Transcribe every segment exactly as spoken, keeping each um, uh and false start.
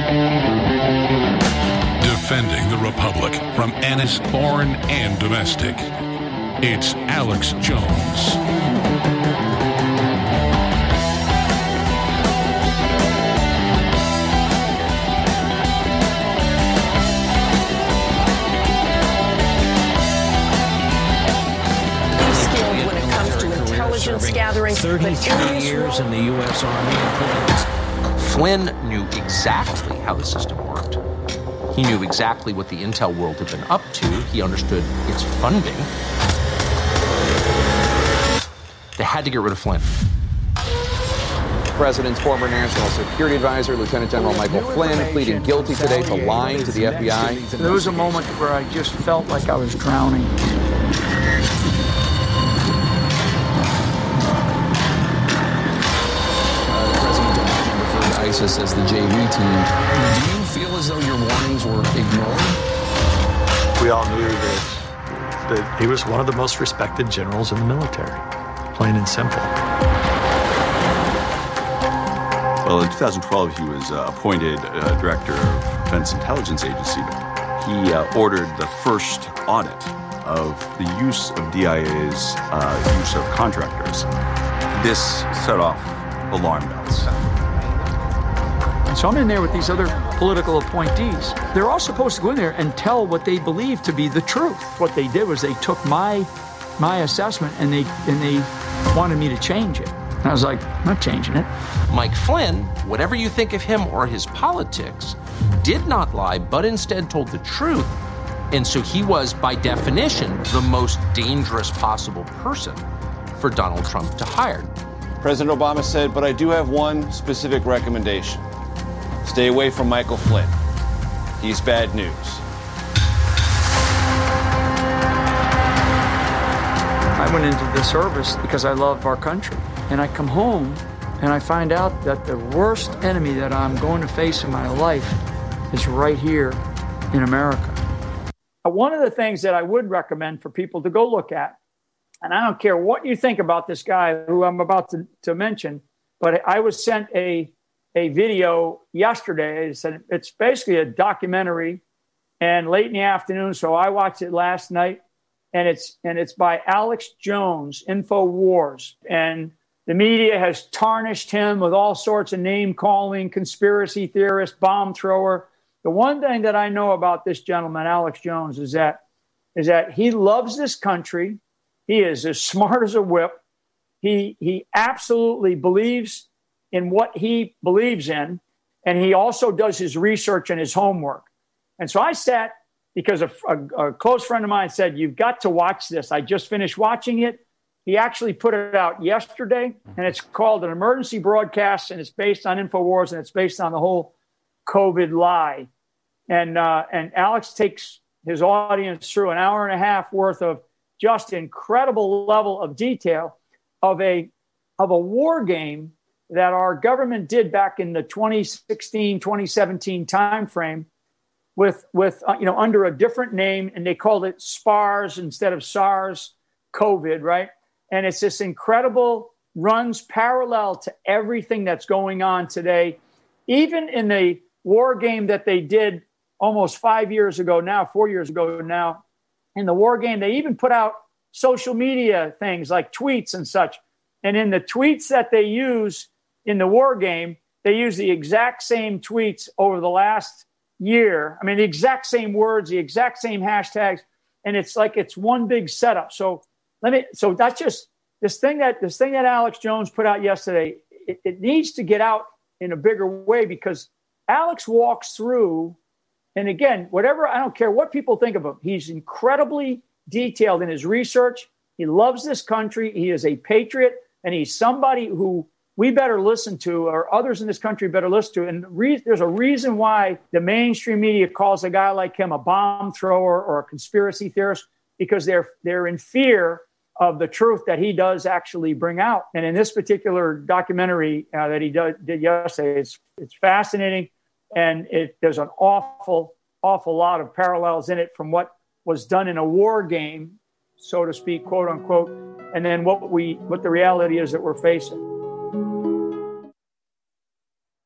Defending the Republic from menace, foreign and domestic. It's Alex Jones. Gathering thirty-three years in the U S Army and police. Flynn knew exactly how the system worked. He knew exactly what the intel world had been up to. He understood its funding. They had to get rid of Flynn. The president's former national security advisor, Lieutenant General Michael Flynn, pleading guilty today to lying to the F B I. There was a moment where I just felt like I was drowning. ISIS as the J V team. Do you feel as though your warnings were ignored? We all knew that, that he was one of the most respected generals in the military, plain and simple. Well, in two thousand twelve, he was uh, appointed uh, director of Defense Intelligence Agency. He uh, ordered the first audit of the use of D I A's uh, use of contractors. This set off alarm bells. So I'm in there with these other political appointees. They're all supposed to go in there and tell what they believe to be the truth. What they did was they took my my assessment and they and they wanted me to change it. And I was like, I'm not changing it. Mike Flynn, whatever you think of him or his politics, did not lie, but instead told the truth. And so he was, by definition, the most dangerous possible person for Donald Trump to hire. President Obama said, but I do have one specific recommendation. Stay away from Michael Flynn. He's bad news. I went into the service because I love our country. And I come home and I find out that the worst enemy that I'm going to face in my life is right here in America. One of the things that I would recommend for people to go look at, and I don't care what you think about this guy who I'm about to, to mention, but I was sent a a video yesterday. It's, an, it's basically a documentary, and late in the afternoon, so I watched it last night, and it's and it's by Alex Jones, InfoWars, and the media has tarnished him with all sorts of name-calling, conspiracy theorist, bomb thrower. The one thing that I know about this gentleman, Alex Jones, is that is that he loves this country. He is as smart as a whip. He he absolutely believes in what he believes in, and he also does his research and his homework. And so I sat, because a, a, a close friend of mine said, you've got to watch this. I just finished watching it. He actually put it out yesterday, and it's called An Emergency Broadcast, and it's based on InfoWars, and it's based on the whole COVID lie. And uh, and Alex takes his audience through an hour and a half worth of just incredible level of detail of a of a war game that our government did back in the twenty sixteen, twenty seventeen timeframe with, with uh, you know, under a different name, and they called it SPARS instead of SARS COVID, right? And it's this incredible, runs parallel to everything that's going on today. Even in the war game that they did almost five years ago now, four years ago now, in the war game, they even put out social media things like tweets and such. And in the tweets that they use in the war game, they use the exact same tweets over the last year. I mean, the exact same words, the exact same hashtags, and it's like it's one big setup. So let me. So that's just this thing that this thing that Alex Jones put out yesterday. It, it needs to get out in a bigger way, because Alex walks through, and again, whatever, I don't care what people think of him, he's incredibly detailed in his research. He loves this country. He is a patriot, and he's somebody who we better listen to, or others in this country better listen to. And re- there's a reason why the mainstream media calls a guy like him a bomb thrower or a conspiracy theorist, because they're they're in fear of the truth that he does actually bring out. And in this particular documentary uh, that he do- did yesterday, it's it's fascinating, and it there's an awful, awful lot of parallels in it from what was done in a war game, so to speak, quote unquote, and then what we what the reality is that we're facing.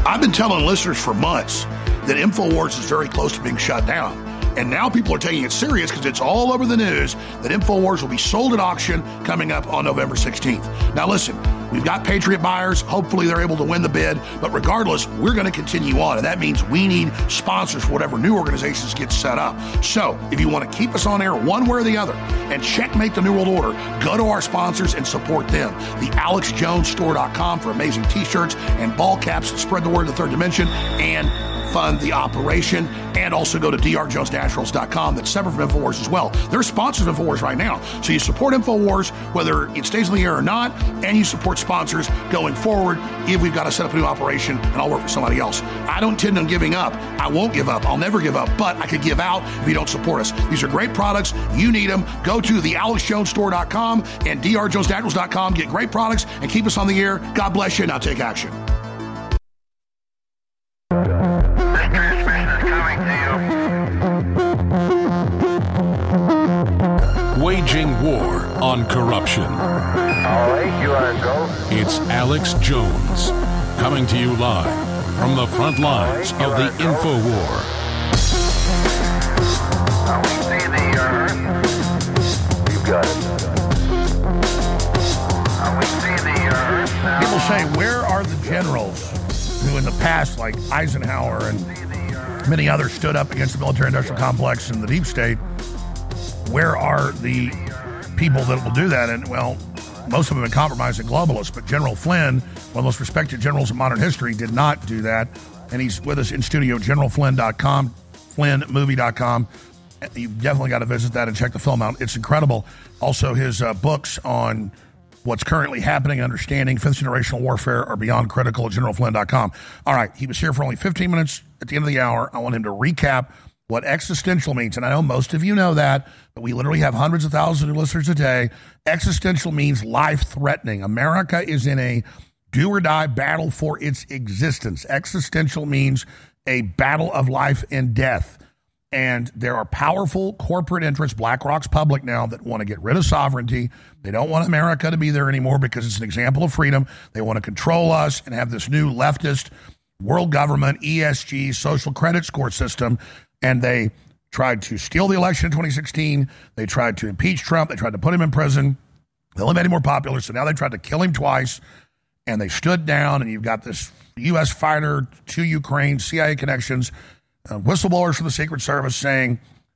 I've been telling listeners for months that InfoWars is very close to being shut down. And now people are taking it serious because it's all over the news that InfoWars will be sold at auction coming up on November sixteenth. Now listen, we've got Patriot buyers. Hopefully they're able to win the bid. But regardless, we're going to continue on. And that means we need sponsors for whatever new organizations get set up. So if you want to keep us on air one way or the other and checkmate the New World Order, go to our sponsors and support them. The alex jones store dot com for amazing t-shirts and ball caps that spread the word in the third dimension and fund the operation, and also go to d r jones naturals dot com. That's separate from InfoWars as well. They're sponsors of InfoWars right now. So you support InfoWars, whether it stays in the air or not, and you support sponsors going forward if we've got to set up a new operation and I'll work for somebody else. I don't intend on giving up. I won't give up. I'll never give up, but I could give out if you don't support us. These are great products. You need them. Go to the alex jones store dot com and d r jones naturals dot com. Get great products and keep us on the air. God bless you. Now take action. Waging war on corruption. All right, you are go. It's Alex Jones, coming to you live from the front lines right, of the Info War. Now we see the Earth. You've got it. Now we see the Earth. Now. People say, where are the generals who in the past, like Eisenhower and many others, stood up against the military-industrial complex and the deep state? Where are the people that will do that? And, well, most of them have been compromised and globalists, but General Flynn, one of the most respected generals in modern history, did not do that. And he's with us in studio, general flynn dot com, flynn movie dot com. You've definitely got to visit that and check the film out. It's incredible. Also, his uh, books on what's currently happening, understanding fifth generational warfare are beyond critical at general flynn dot com. All right, he was here for only fifteen minutes at the end of the hour. I want him to recap what existential means. And I know most of you know that, but we literally have hundreds of thousands of listeners a day. Existential means life-threatening. America is in a do-or-die battle for its existence. Existential means a battle of life and death. And there are powerful corporate interests, BlackRock's public now, that want to get rid of sovereignty. They don't want America to be there anymore because it's an example of freedom. They want to control us and have this new leftist world government, E S G, social credit score system. And they tried to steal the election in twenty sixteen. They tried to impeach Trump. They tried to put him in prison. They only made him more popular, so now they tried to kill him twice. And they stood down, and you've got this U S fighter to Ukraine, C I A connections, uh, whistleblowers from the Secret Service saying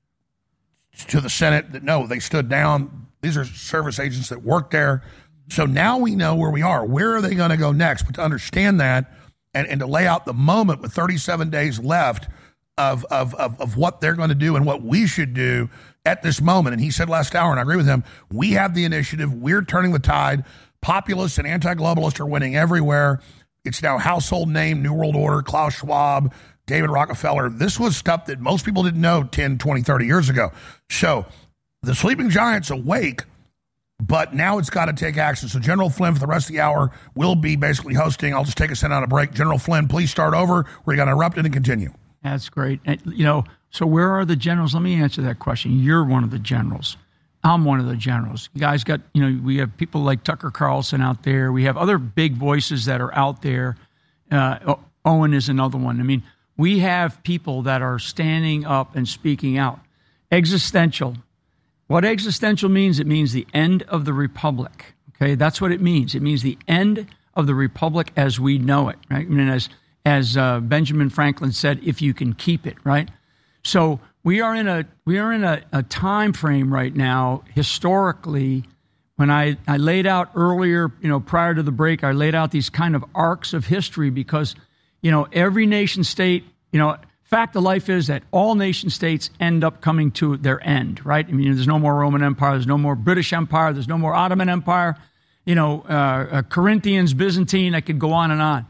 to the Senate that, no, they stood down. These are service agents that work there. So now we know where we are. Where are they going to go next? But to understand that and, and to lay out the moment with thirty-seven days left Of, of of of what they're going to do and what we should do at this moment. And he said last hour, and I agree with him, we have the initiative. We're turning the tide. Populists and anti-globalists are winning everywhere. It's now household name, New World Order, Klaus Schwab, David Rockefeller. This was stuff that most people didn't know ten, twenty, thirty years ago. So the sleeping giant's awake, but now it's got to take action. So General Flynn, for the rest of the hour, will be basically hosting. I'll just take us in on a break. General Flynn, please start over. We're going to interrupt it and continue. That's great. And, you know, so where are the generals? Let me answer that question. You're one of the generals. I'm one of the generals. You guys got, you know, we have people like Tucker Carlson out there. We have other big voices that are out there. Uh, Owen is another one. I mean, we have people that are standing up and speaking out. Existential. What existential means, it means the end of the republic. Okay, that's what it means. It means the end of the republic as we know it, right? I mean, as As uh, Benjamin Franklin said, if you can keep it, right? So we are in a we are in a, a time frame right now, historically, when I, I laid out earlier, you know, prior to the break, I laid out these kind of arcs of history because, you know, every nation state, you know, fact of life is that all nation states end up coming to their end, right? I mean, there's no more Roman Empire, there's no more British Empire, there's no more Ottoman Empire, you know, uh, uh, Corinthians, Byzantine, I could go on and on.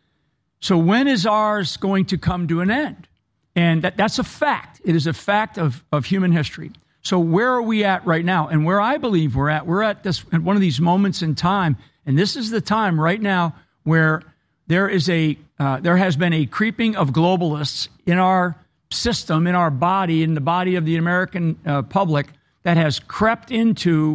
So when is ours going to come to an end? And that, that's a fact. It is a fact of, of human history. So where are we at right now? And where I believe we're at, we're at this at one of these moments in time, and this is the time right now where there is a uh, there has been a creeping of globalists in our system, in our body, in the body of the American uh, public that has crept into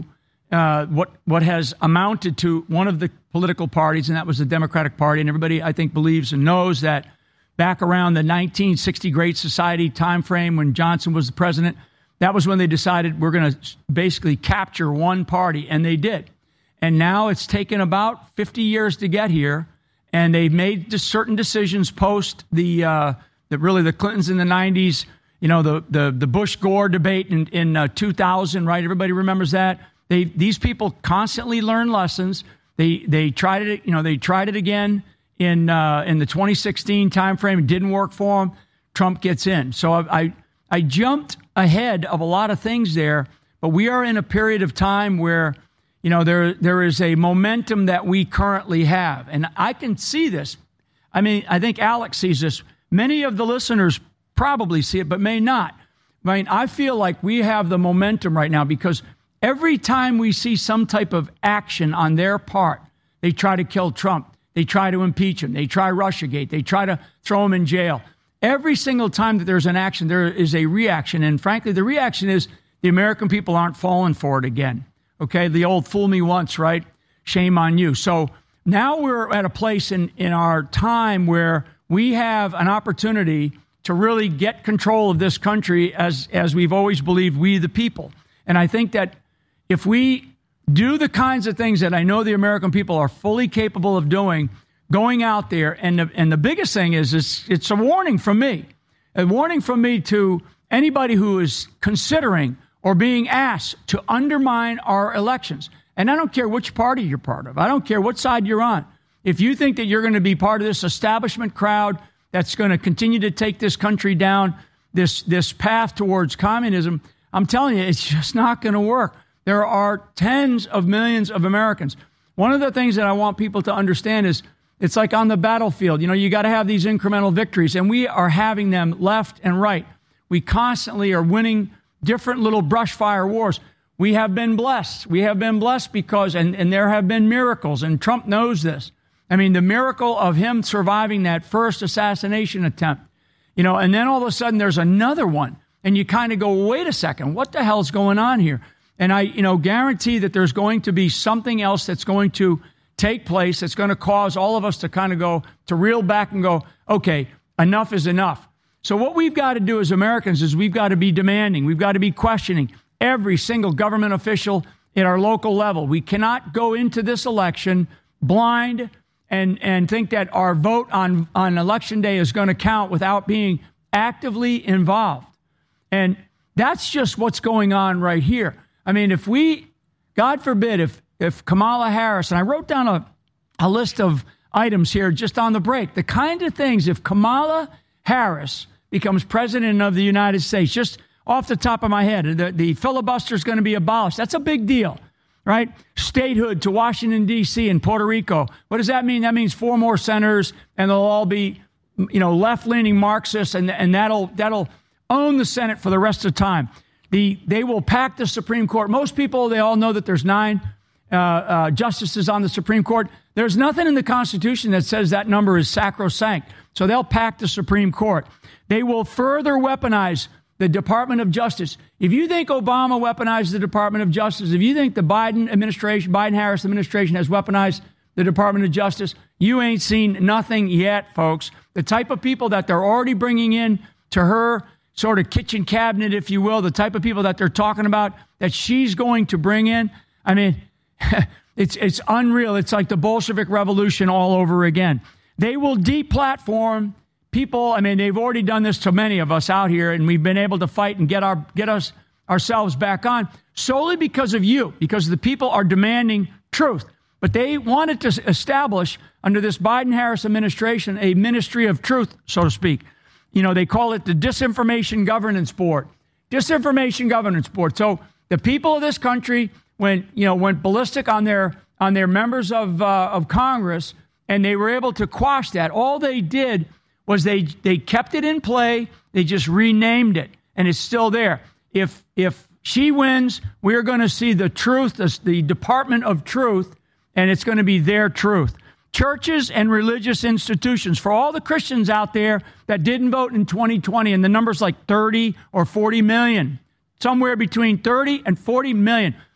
uh, what what has amounted to one of the political parties, and that was the Democratic Party. And everybody, I think, believes and knows that back around the nineteen sixty Great Society timeframe when Johnson was the president, that was when they decided we're going to basically capture one party, and they did. And now it's taken about fifty years to get here, and they've made just certain decisions post the, uh, the really the Clintons in the nineties, you know, the the, the Bush-Gore debate in, in uh, two thousand, right? Everybody remembers that. They These people constantly learn lessons. They they tried it, you know, they tried it again in uh, in the twenty sixteen timeframe. It didn't work for them. Trump gets in. So I, I I jumped ahead of a lot of things there, but we are in a period of time where, you know, there there is a momentum that we currently have. And I can see this. I mean, I think Alex sees this. Many of the listeners probably see it, but may not. I mean, I feel like we have the momentum right now because every time we see some type of action on their part, they try to kill Trump. They try to impeach him. They try Russiagate. They try to throw him in jail. Every single time that there's an action, there is a reaction. And frankly, the reaction is the American people aren't falling for it again. Okay, the old fool me once, right? Shame on you. So now we're at a place in, in our time where we have an opportunity to really get control of this country as, as we've always believed, we the people. And I think that if we do the kinds of things that I know the American people are fully capable of doing, going out there, and the, and the biggest thing is, is it's a warning from me, a warning from me to anybody who is considering or being asked to undermine our elections. And I don't care which party you're part of. I don't care what side you're on. If you think that you're going to be part of this establishment crowd that's going to continue to take this country down this, this path towards communism, I'm telling you, it's just not going to work. There are tens of millions of Americans. One of the things that I want people to understand is it's like on the battlefield. You know, you got to have these incremental victories, and we are having them left and right. We constantly are winning different little brush fire wars. We have been blessed. We have been blessed because, and, and there have been miracles, and Trump knows this. I mean, the miracle of him surviving that first assassination attempt, you know, and then all of a sudden there's another one, and you kind of go, wait a second, what the hell's going on here? And I, you know, guarantee that there's going to be something else that's going to take place that's going to cause all of us to kind of go, to reel back and go, okay, enough is enough. So what we've got to do as Americans is we've got to be demanding, we've got to be questioning every single government official at our local level. We cannot go into this election blind and, and think that our vote on, on election day is going to count without being actively involved. And that's just what's going on right here. I mean, if we, God forbid, if if Kamala Harris, and I wrote down a, a list of items here just on the break, the kind of things, if Kamala Harris becomes president of the United States, just off the top of my head, the, the filibuster is going to be abolished. That's a big deal, right? Statehood to Washington, D C and Puerto Rico. What does that mean? That means four more senators, and they'll all be, you know, left-leaning Marxists, and, and that'll that'll own the Senate for the rest of the time. The, they will pack the Supreme Court. Most people, they all know that there's nine uh, uh, justices on the Supreme Court. There's nothing in the Constitution that says that number is sacrosanct. So they'll pack the Supreme Court. They will further weaponize the Department of Justice. If you think Obama weaponized the Department of Justice, if you think the Biden administration, Biden-Harris administration has weaponized the Department of Justice, you ain't seen nothing yet, folks. The type of people that they're already bringing in to her sort of kitchen cabinet, if you will, the type of people that they're talking about that she's going to bring in. I mean, it's it's unreal. It's like the Bolshevik Revolution all over again. They will deplatform people. I mean, they've already done this to many of us out here, and we've been able to fight and get our get us ourselves back on solely because of you, because the people are demanding truth. But they wanted to establish under this Biden-Harris administration a ministry of truth, so to speak. You know, they call it the Disinformation Governance Board. Disinformation Governance Board. So the people of this country went, you know, went ballistic on their on their members of uh, of Congress, and they were able to quash that. All they did was they they kept it in play. They just renamed it, and it's still there. If if she wins, we're going to see the truth, the, the Department of Truth, and it's going to be their truth. Churches and religious institutions, for all the Christians out there that didn't vote in twenty twenty, and the number's like thirty or forty million, somewhere between thirty and forty million.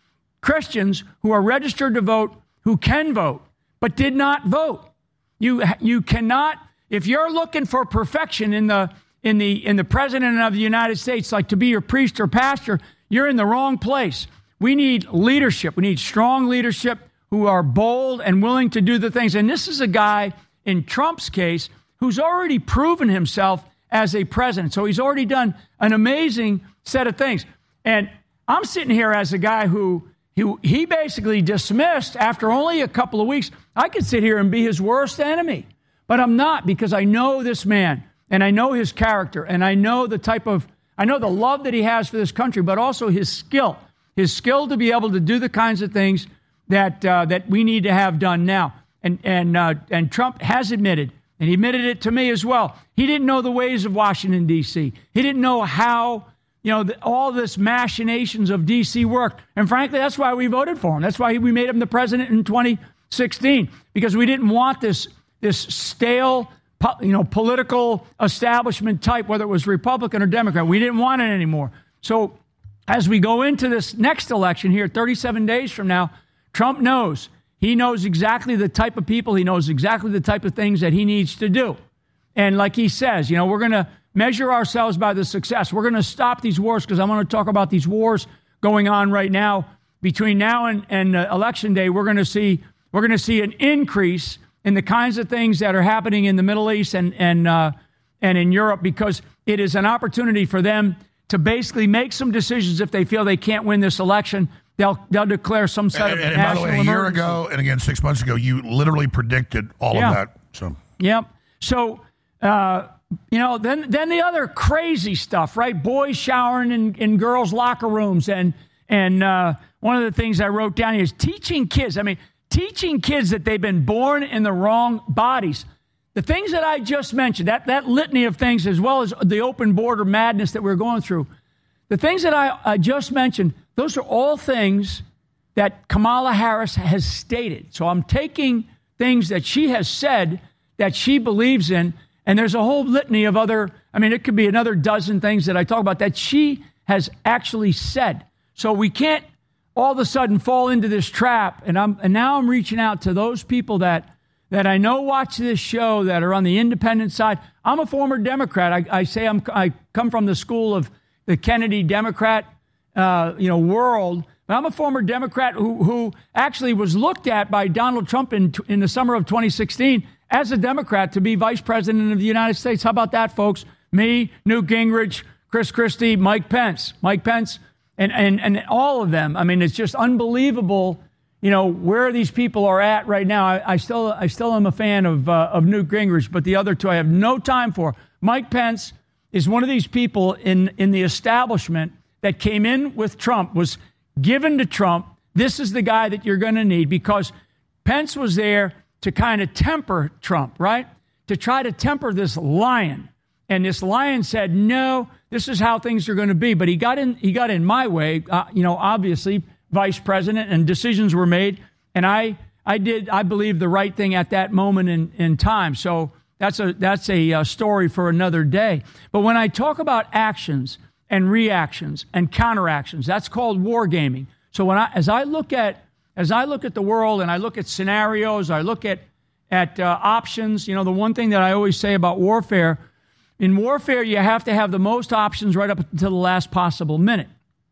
Christians who are registered to vote, who can vote, but did not vote. You you cannot, if you're looking for perfection in the in the in the president of the United States, like to be your priest or pastor, you're in the wrong place. We need leadership. We need strong leadership who are bold and willing to do the things. And this is a guy in Trump's case who's already proven himself as a president. So he's already done an amazing set of things. And I'm sitting here as a guy who, who he basically dismissed after only a couple of weeks. I could sit here and be his worst enemy, but I'm not, because I know this man and I know his character and I know the type of, I know the love that he has for this country, but also his skill, his skill to be able to do the kinds of things that uh, that we need to have done now. And and uh, and Trump has admitted, and he admitted it to me as well, he didn't know the ways of Washington, D C. He didn't know how, you know, the, all this machinations of D C worked. And frankly, that's why we voted for him. That's why we made him the president in twenty sixteen, because we didn't want this this stale, you know, political establishment type, whether it was Republican or Democrat. We didn't want it anymore. So as we go into this next election here, thirty-seven days from now, Trump knows. He knows exactly the type of people. He knows exactly the type of things that he needs to do. And like he says, you know, we're going to measure ourselves by the success. We're going to stop these wars, because I want to talk about these wars going on right now. Between now and, and uh, election day, we're going to see we're going to see an increase in the kinds of things that are happening in the Middle East and and uh, and in Europe, because it is an opportunity for them to basically make some decisions. If they feel they can't win this election, they'll they'll declare some sort of and, and national by the way, a year emergency. ago and again six months ago, you literally predicted all Yeah. of that. So Yep. So, uh, you know, then then the other crazy stuff, right? Boys showering in, in girls' locker rooms. And, and uh, one of the things I wrote down here is teaching kids. I mean, teaching kids that they've been born in the wrong bodies. The things that I just mentioned, that, that litany of things, as well as the open border madness that we're going through, the things that I, I just mentioned, those are all things that Kamala Harris has stated. So I'm taking things that she has said that she believes in, and there's a whole litany of other, I mean, it could be another dozen things that I talk about that she has actually said. So we can't all of a sudden fall into this trap. And I'm and now I'm reaching out to those people that that I know watch this show, that are on the independent side. I'm a former Democrat. I, I say I'm I come from the school of the Kennedy Democrat, uh, you know, world. But I'm a former Democrat who who actually was looked at by Donald Trump in in the summer of twenty sixteen as a Democrat to be vice president of the United States. How about that, folks? Me, Newt Gingrich, Chris Christie, Mike Pence, Mike Pence, and and and all of them. I mean, it's just unbelievable. You know, where these people are at right now. I, I still I still am a fan of uh, of Newt Gingrich, but the other two I have no time for. Mike Pence is one of these people in, in the establishment that came in with Trump, was given to Trump. This is the guy that you're going to need, because Pence was there to kind of temper Trump, right? To try to temper this lion. And this lion said, no, this is how things are going to be. But he got in, he got in my way, uh, you know, obviously, vice president, and decisions were made. And I, I did, I believe, the right thing at that moment in, in time. So that's a, that's a uh, story for another day. But when I talk about actions and reactions and counteractions, that's called wargaming. So when I, as I look at, as I look at the world and I look at scenarios, I look at, at uh, options, you know, the one thing that I always say about warfare, in warfare, you have to have the most options right up until the last possible minute.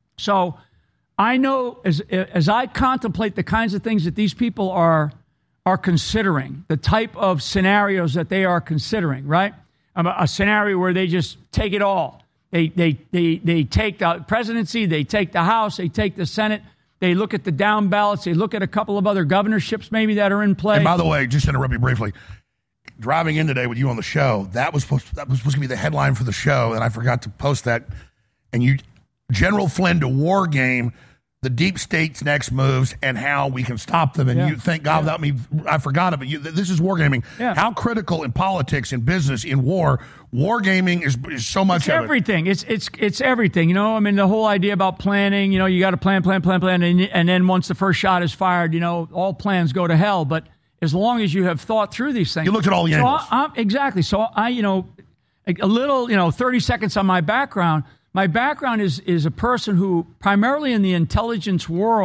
So I know as as I contemplate the kinds of things that these people are are considering, the type of scenarios that they are considering, right? A, a scenario where they just take it all. They they they they take the presidency, they take the House, they take the Senate. They look at the down ballots. They look at a couple of other governorships maybe that are in play. And by the way, just to interrupt you briefly, driving in today with you on the show, that was supposed to, that was supposed to be the headline for the show, and I forgot to post that. And you, General Flynn to war game the deep state's next moves and how we can stop them. And Yeah. you thank God Yeah. without me, I forgot it, but you, this is wargaming. Yeah. How critical in politics, in business, in war, wargaming is, is so much It's of everything. It's it's it's everything. You know, I mean, the whole idea about planning. You know, you got to plan, plan, plan, plan, and, and then once the first shot is fired, you know, all plans go to hell. But as long as you have thought through these things, You looked at all the so angles. I, I, exactly. So I, you know, a, a little, you know, thirty seconds on my background. My background is is a person who primarily in the intelligence world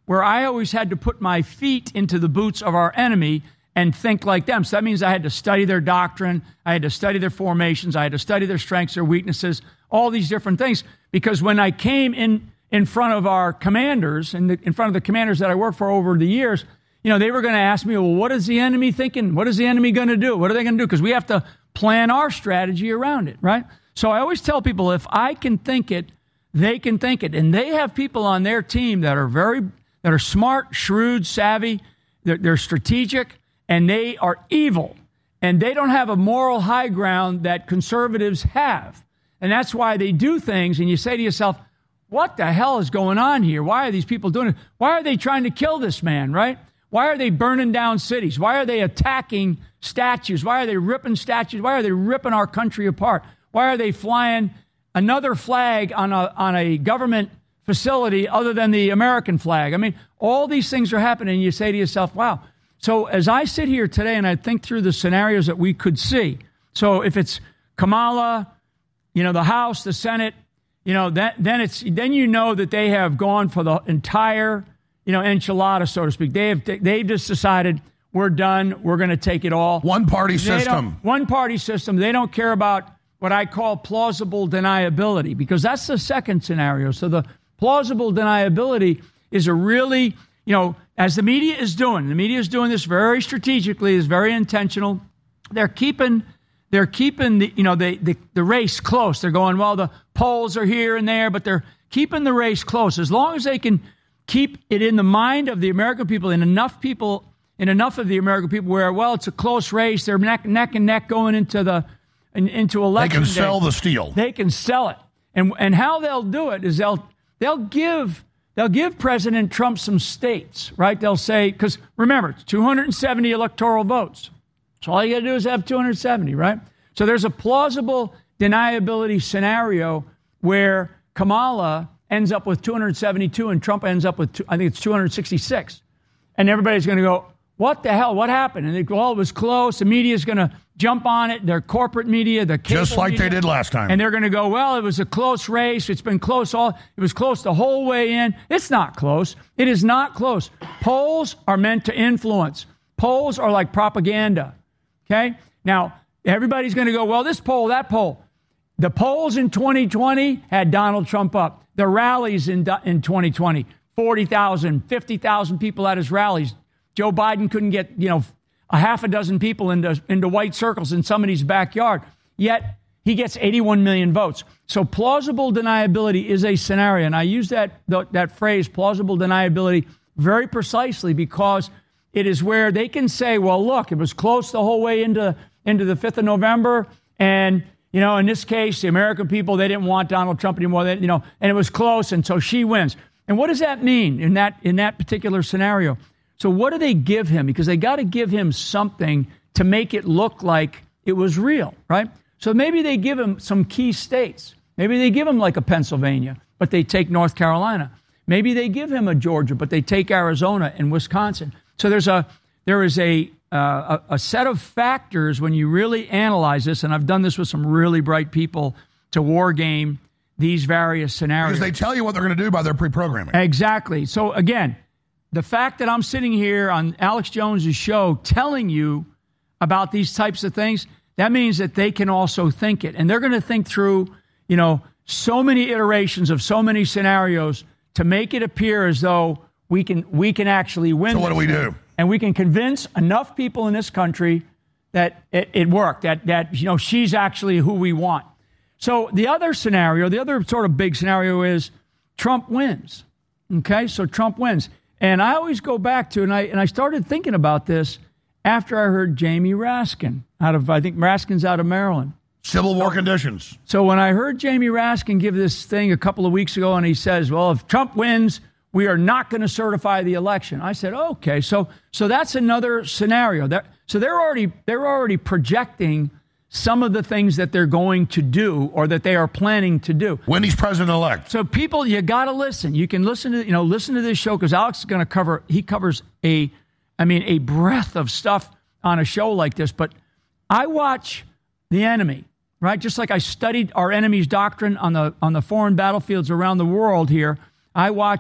where I always had to put my feet into the boots of our enemy and think like them. So that means I had to study their doctrine, I had to study their formations, I had to study their strengths, their weaknesses, all these different things. Because when I came in in front of our commanders, and in front of the commanders that I worked for over the years, you know, they were going to ask me, well, what is the enemy thinking? What is the enemy going to do? What are they going to do? Because we have to plan our strategy around it, right? So I always tell people, if I can think it, they can think it. And they have people on their team that are very, that are smart, shrewd, savvy, they're, they're strategic, and they are evil. And they don't have a moral high ground that conservatives have. And that's why they do things, and you say to yourself, what the hell is going on here? Why are these people doing it? Why are they trying to kill this man, right? Why are they burning down cities? Why are they attacking statues? Why are they ripping statues? Why are they ripping our country apart? Why are they flying another flag on a on a government facility other than the American flag? I mean, all these things are happening, and you say to yourself, wow. So as I sit here today and I think through the scenarios that we could see, so if it's Kamala, you know, the House, the Senate, you know, that, then it's then you know that they have gone for the entire, you know, enchilada, so to speak. They have they've just decided we're done. We're going to take it all. One party system. One party system. They don't care about what I call plausible deniability, because that's the second scenario. So the plausible deniability is a really, you know, as the media is doing, the media is doing this very strategically, is very intentional. They're keeping, they're keeping the, you know, the, the, the race close. They're going, well, the polls are here and there, but they're keeping the race close. As long as they can keep it in the mind of the American people, and enough people, in enough of the American people where, well, it's a close race. They're neck, neck and neck going into the, in, into election They can day. sell the steel. They can sell it. And, and how they'll do it is they'll, they'll give, They'll give President Trump some states, right? They'll say, because remember, it's two hundred seventy electoral votes. So all you got to do is have two hundred seventy, right? So there's a plausible deniability scenario where Kamala ends up with two hundred seventy-two and Trump ends up with, two, I think it's two hundred sixty-six. And everybody's going to go, what the hell? What happened? And they go, oh, it was close. The media's going to jump on it. Their corporate media, the cable Just like media, they did last time. And they're going to go, well, it was a close race. It's been close all. It was close the whole way in. It's not close. It is not close. Polls are meant to influence. Polls are like propaganda. Okay? Now, everybody's going to go, well, this poll, that poll. The polls in twenty twenty had Donald Trump up. The rallies in in twenty twenty, forty thousand, fifty thousand people at his rallies. Joe Biden couldn't get, you know, a half a dozen people into, into white circles in somebody's backyard. Yet he gets eighty-one million votes. So plausible deniability is a scenario. And I use that, that phrase, plausible deniability, very precisely because it is where they can say, well, look, it was close the whole way into, into the fifth of November. And, you know, in this case, the American people, they didn't want Donald Trump anymore. They, you know, and it was close. And so she wins. And what does that mean in that in that particular scenario? So what do they give him? Because they got to give him something to make it look like it was real, right? So maybe they give him some key states. Maybe they give him like a Pennsylvania, but they take North Carolina. Maybe they give him a Georgia, but they take Arizona and Wisconsin. So there's a there is a uh, a, a set of factors when you really analyze this, and I've done this with some really bright people to war game these various scenarios. Because they tell you what they're going to do by their pre-programming. Exactly. So again, the fact that I'm sitting here on Alex Jones's show telling you about these types of things, that means that they can also think it. And they're going to think through, you know, so many iterations of so many scenarios to make it appear as though we can we can actually win. So what do we do? And we can convince enough people in this country that it, it worked, that, that, you know, she's actually who we want. So the other scenario, the other sort of big scenario is Trump wins. Okay, so Trump wins. And I always go back to, and I and I started thinking about this after I heard Jamie Raskin out of, I think Raskin's out of Maryland. Civil war conditions. So when I heard Jamie Raskin give this thing a couple of weeks ago, and he says, well, if Trump wins, we are not going to certify the election. I said, okay, so so that's another scenario. That, so they're already they're already projecting some of the things that they're going to do or that they are planning to do. When he's president-elect. So people, you got to listen. You can listen to, you know, listen to this show because Alex is going to cover, he covers a, I mean, a breadth of stuff on a show like this. But I watch the enemy, right? Just like I studied our enemy's doctrine on the on the foreign battlefields around the world here. I watch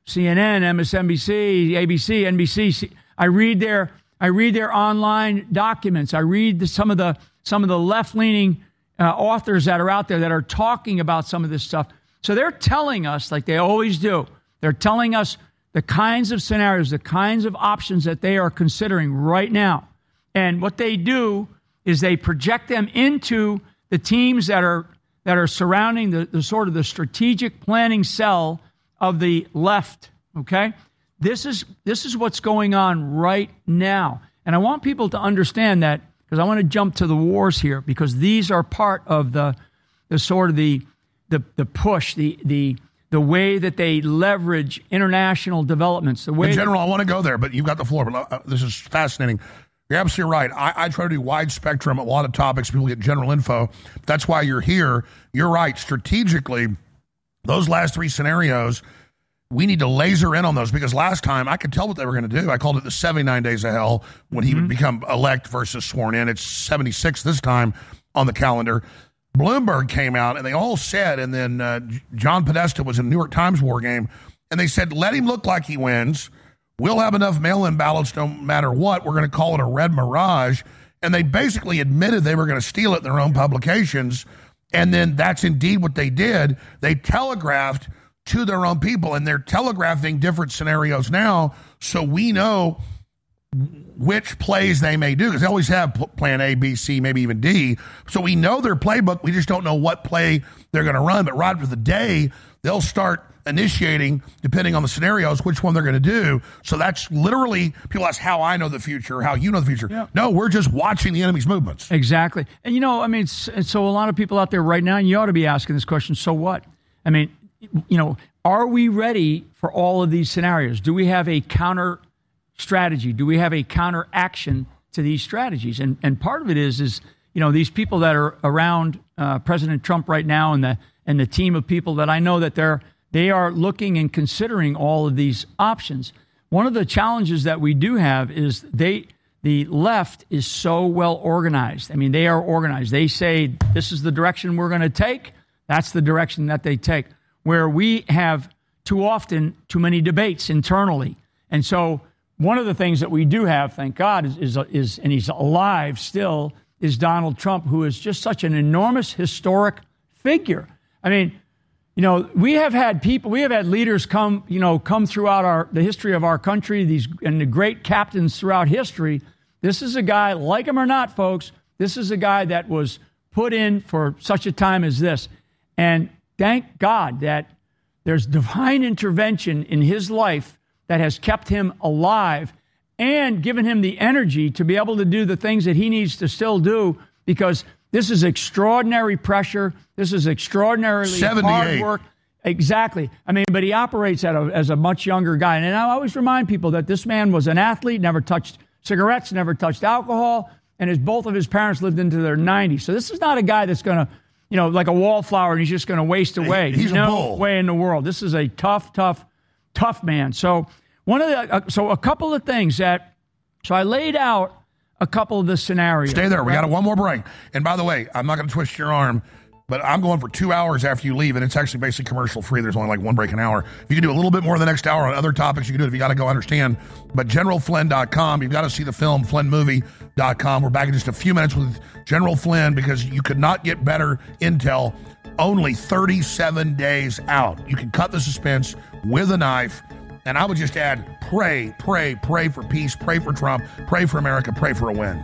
C N N, M S N B C, A B C, N B C. I read their I read their online documents. I read the, some of the some of the left-leaning uh, authors that are out there that are talking about some of this stuff. So they're telling us, like they always do, they're telling us the kinds of scenarios, the kinds of options that they are considering right now. And what they do is they project them into the teams that are that are surrounding the, the sort of the strategic planning cell of the left, okay? This is this is what's going on right now. And I want people to understand that, because I want to jump to the wars here, because these are part of the the sort of the the the push, the the the way that they leverage international developments. The way in general, I want to go there, but you've got the floor. But uh, this is fascinating. You're absolutely right. I, I try to do wide spectrum, a lot of topics. People get general info. That's why you're here. You're right. Strategically, those last three scenarios, we need to laser in on those, because last time I could tell what they were going to do. I called it the seventy-nine days of hell when he mm-hmm. would become elect versus sworn in. It's seventy-six this time on the calendar. Bloomberg came out and they all said, and then uh, John Podesta was in the New York Times war game, and they said, let him look like he wins. We'll have enough mail-in ballots no matter what. We're going to call it a red mirage. And they basically admitted they were going to steal it in their own publications. And then that's indeed what they did. They telegraphed to their own people, and they're telegraphing different scenarios now, so we know which plays they may do, because they always have plan A, B, C, maybe even D. So we know their playbook. We just don't know what play they're going to run. But right after the day, they'll start initiating, depending on the scenarios, which one they're going to do. So that's literally, people ask how I know the future, how you know the future. Yeah. No, we're just watching the enemy's movements. Exactly. And, you know, I mean, so a lot of people out there right now, and you ought to be asking this question, so what? I mean, you know, are we ready for all of these scenarios? Do we have a counter strategy? Do we have a counter action to these strategies? And and part of it is, is you know, these people that are around uh, President Trump right now, and the and the team of people that I know that they're they are looking and considering all of these options. One of the challenges that we do have is they the left is so well organized. I mean, they are organized. They say this is the direction we're going to take. That's the direction that they take. Where we have too often too many debates internally. And so one of the things that we do have, thank God, is, is, is and he's alive still, is Donald Trump, who is just such an enormous historic figure. I mean, you know, we have had people, we have had leaders come, you know, come throughout our the history of our country, these and the great captains throughout history. This is a guy, like him or not, folks, this is a guy that was put in for such a time as this. And thank God that there's divine intervention in his life that has kept him alive and given him the energy to be able to do the things that he needs to still do, because this is extraordinary pressure. This is extraordinarily hard work. Exactly. I mean, but he operates at a, as a much younger guy. And I always remind people that this man was an athlete, never touched cigarettes, never touched alcohol, and his both of his parents lived into their nineties. So this is not a guy that's going to, you know, like a wallflower, and he's just going to waste away. He's no a bull. way in the world. This is a tough, tough, tough man. So one of the, uh, so a couple of things that, so I laid out a couple of the scenarios. Stay there. We got a, one more break. And by the way, I'm not going to twist your arm, but I'm going for two hours after you leave, and it's actually basically commercial free. There's only like one break an hour. You can do a little bit more the next hour on other topics. You can do it if you got to go understand. But general flynn dot com, you've got to see the film, flynn movie dot com. We're back in just a few minutes with General Flynn, because you could not get better intel. Only thirty-seven days out. You can cut the suspense with a knife. And I would just add, pray, pray, pray for peace, pray for Trump, pray for America, pray for a win.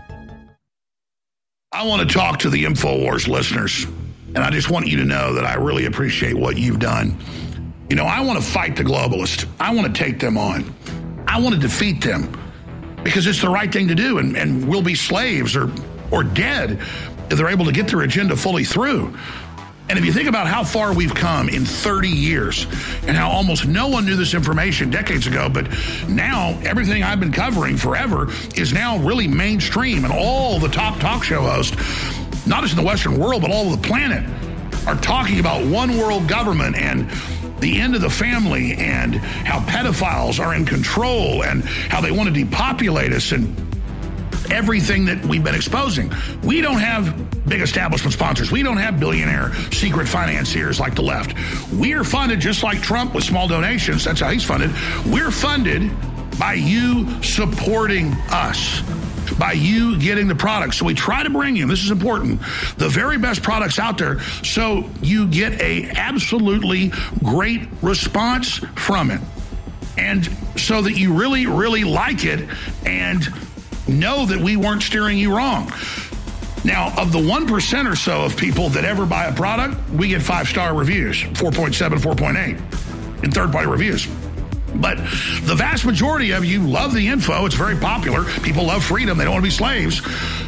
I want to talk to the InfoWars listeners, and I just want you to know that I really appreciate what you've done. You know, I want to fight the globalists. I want to take them on. I want to defeat them, because it's the right thing to do, and, and we'll be slaves or, or dead if they're able to get their agenda fully through. And if you think about how far we've come in thirty years, and how almost no one knew this information decades ago, but now everything I've been covering forever is now really mainstream, and all the top talk show hosts, not just in the Western world, but all over the planet, are talking about one world government and the end of the family, and how pedophiles are in control, and how they want to depopulate us. And everything that we've been exposing. We don't have big establishment sponsors. We don't have billionaire secret financiers like the left. We are funded just like Trump with small donations. That's how he's funded. We're funded by you supporting us, by you getting the products. So we try to bring you, this is important, the very best products out there so you get a absolutely great response from it. And so that you really, really like it and know that we weren't steering you wrong. Now, of the one percent or so of people that ever buy a product, we get five-star reviews, four point seven, four point eight in third-party reviews. But the vast majority of you love the info. It's very popular. People love freedom. They don't want to be slaves.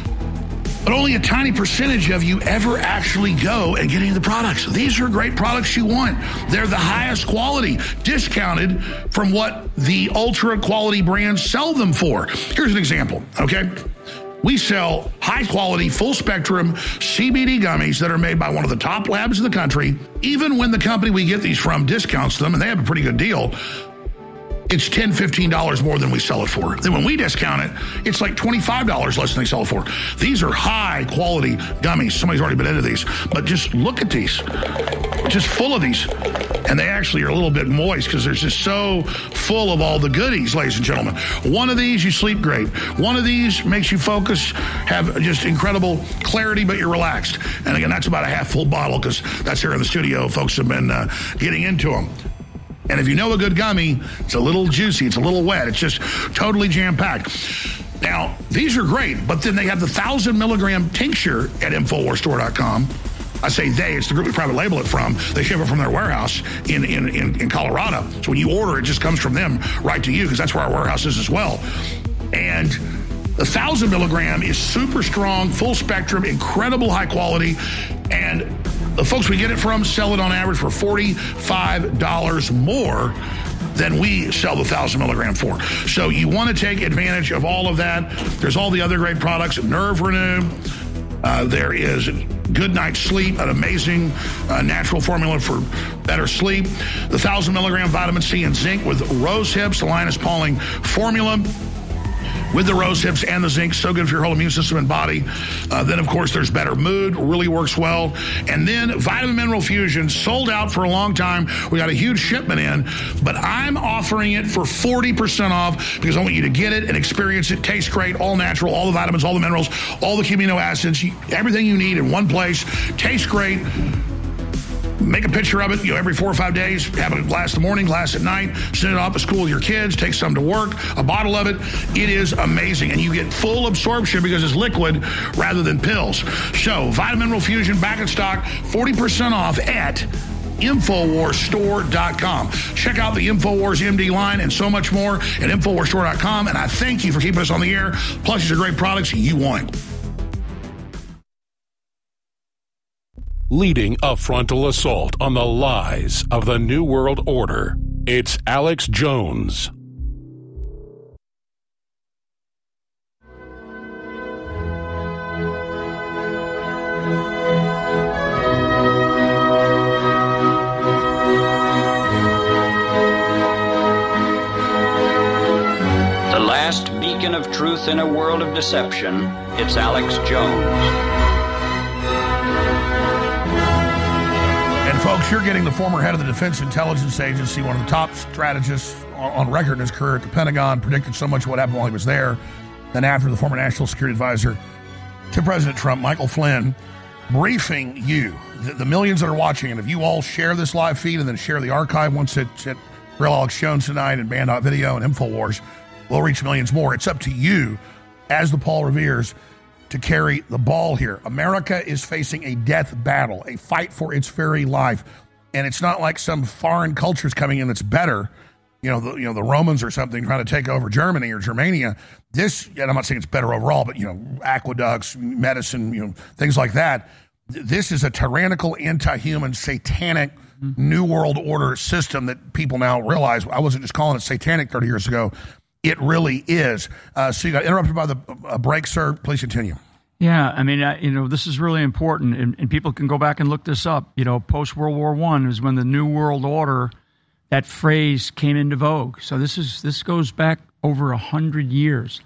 But only a tiny percentage of you ever actually go and get any of the products. These are great products you want. They're the highest quality, discounted from what the ultra quality brands sell them for. Here's an example, okay? We sell high-quality, full-spectrum C B D gummies that are made by one of the top labs in the country. Even when the company we get these from discounts them, and they have a pretty good deal, it's ten dollars, fifteen dollars more than we sell it for. Then when we discount it, it's like twenty-five dollars less than they sell it for. These are high-quality gummies. Somebody's already been into these. But just look at these. Just full of these. And they actually are a little bit moist because they're just so full of all the goodies, ladies and gentlemen. One of these, you sleep great. One of these makes you focus, have just incredible clarity, but you're relaxed. And again, that's about a half-full bottle because that's here in the studio. Folks have been uh, getting into them. And if you know a good gummy, it's a little juicy, it's a little wet, it's just totally jam-packed. Now, these are great, but then they have the one thousand milligram tincture at Infowars Store dot com. I say they, it's the group we private label it from. They ship it from their warehouse in, in, in, in Colorado. So when you order, it just comes from them right to you because that's where our warehouse is as well. And the one thousand milligram is super strong, full spectrum, incredible high quality, and the folks we get it from sell it on average for forty-five dollars more than we sell the one thousand milligram for. So you want to take advantage of all of that. There's all the other great products, Nerve Renew. Uh, there is Good Night Sleep, an amazing uh, natural formula for better sleep. The one thousand milligram vitamin C and zinc with Rose Hips, the Linus Pauling formula, with the rose hips and the zinc, so good for your whole immune system and body. Uh, then, of course, there's Better Mood, really works well. And then Vitamin Mineral Fusion, sold out for a long time. We got a huge shipment in, but I'm offering it for forty percent off because I want you to get it and experience it. Tastes great, all natural, all the vitamins, all the minerals, all the amino acids, everything you need in one place. Tastes great. Make a picture of it, you know, every four or five days. Have a glass in the morning, glass at night. Send it off to school with your kids. Take some to work. A bottle of it. It is amazing. And you get full absorption because it's liquid rather than pills. So, Vitamin Mineral Fusion back in stock. forty percent off at Infowars Store dot com. Check out the Infowars M D line and so much more at Infowars Store dot com. And I thank you for keeping us on the air. Plus, these are great products you want. Leading a frontal assault on the lies of the New World Order, it's Alex Jones. The last beacon of truth in a world of deception, it's Alex Jones. Folks, you're getting the former head of the Defense Intelligence Agency, one of the top strategists on record in his career at the Pentagon, predicted so much of what happened while he was there. Then after, the former National Security Advisor to President Trump, Michael Flynn, briefing you, the, the millions that are watching. And if you all share this live feed and then share the archive once it's at Real Alex Jones tonight and Band Video and InfoWars, we'll reach millions more. It's up to you, as the Paul Reveres, to carry the ball here. America is facing a death battle, a fight for its very life. And it's not like some foreign culture is coming in that's better. You know, the, you know, the Romans or something trying to take over Germany or Germania. This, and I'm not saying it's better overall, but, you know, aqueducts, medicine, you know, things like that. This is a tyrannical, anti-human, satanic mm-hmm. New World Order system that people now realize. I wasn't just calling it satanic thirty years ago. It really is. Uh, so you got interrupted by the uh, break, sir. Please continue. Yeah, I mean, uh, you know, this is really important, and, and people can go back and look this up. You know, post-World War One is when the New World Order, that phrase came into vogue. So this is this goes back over a hundred years.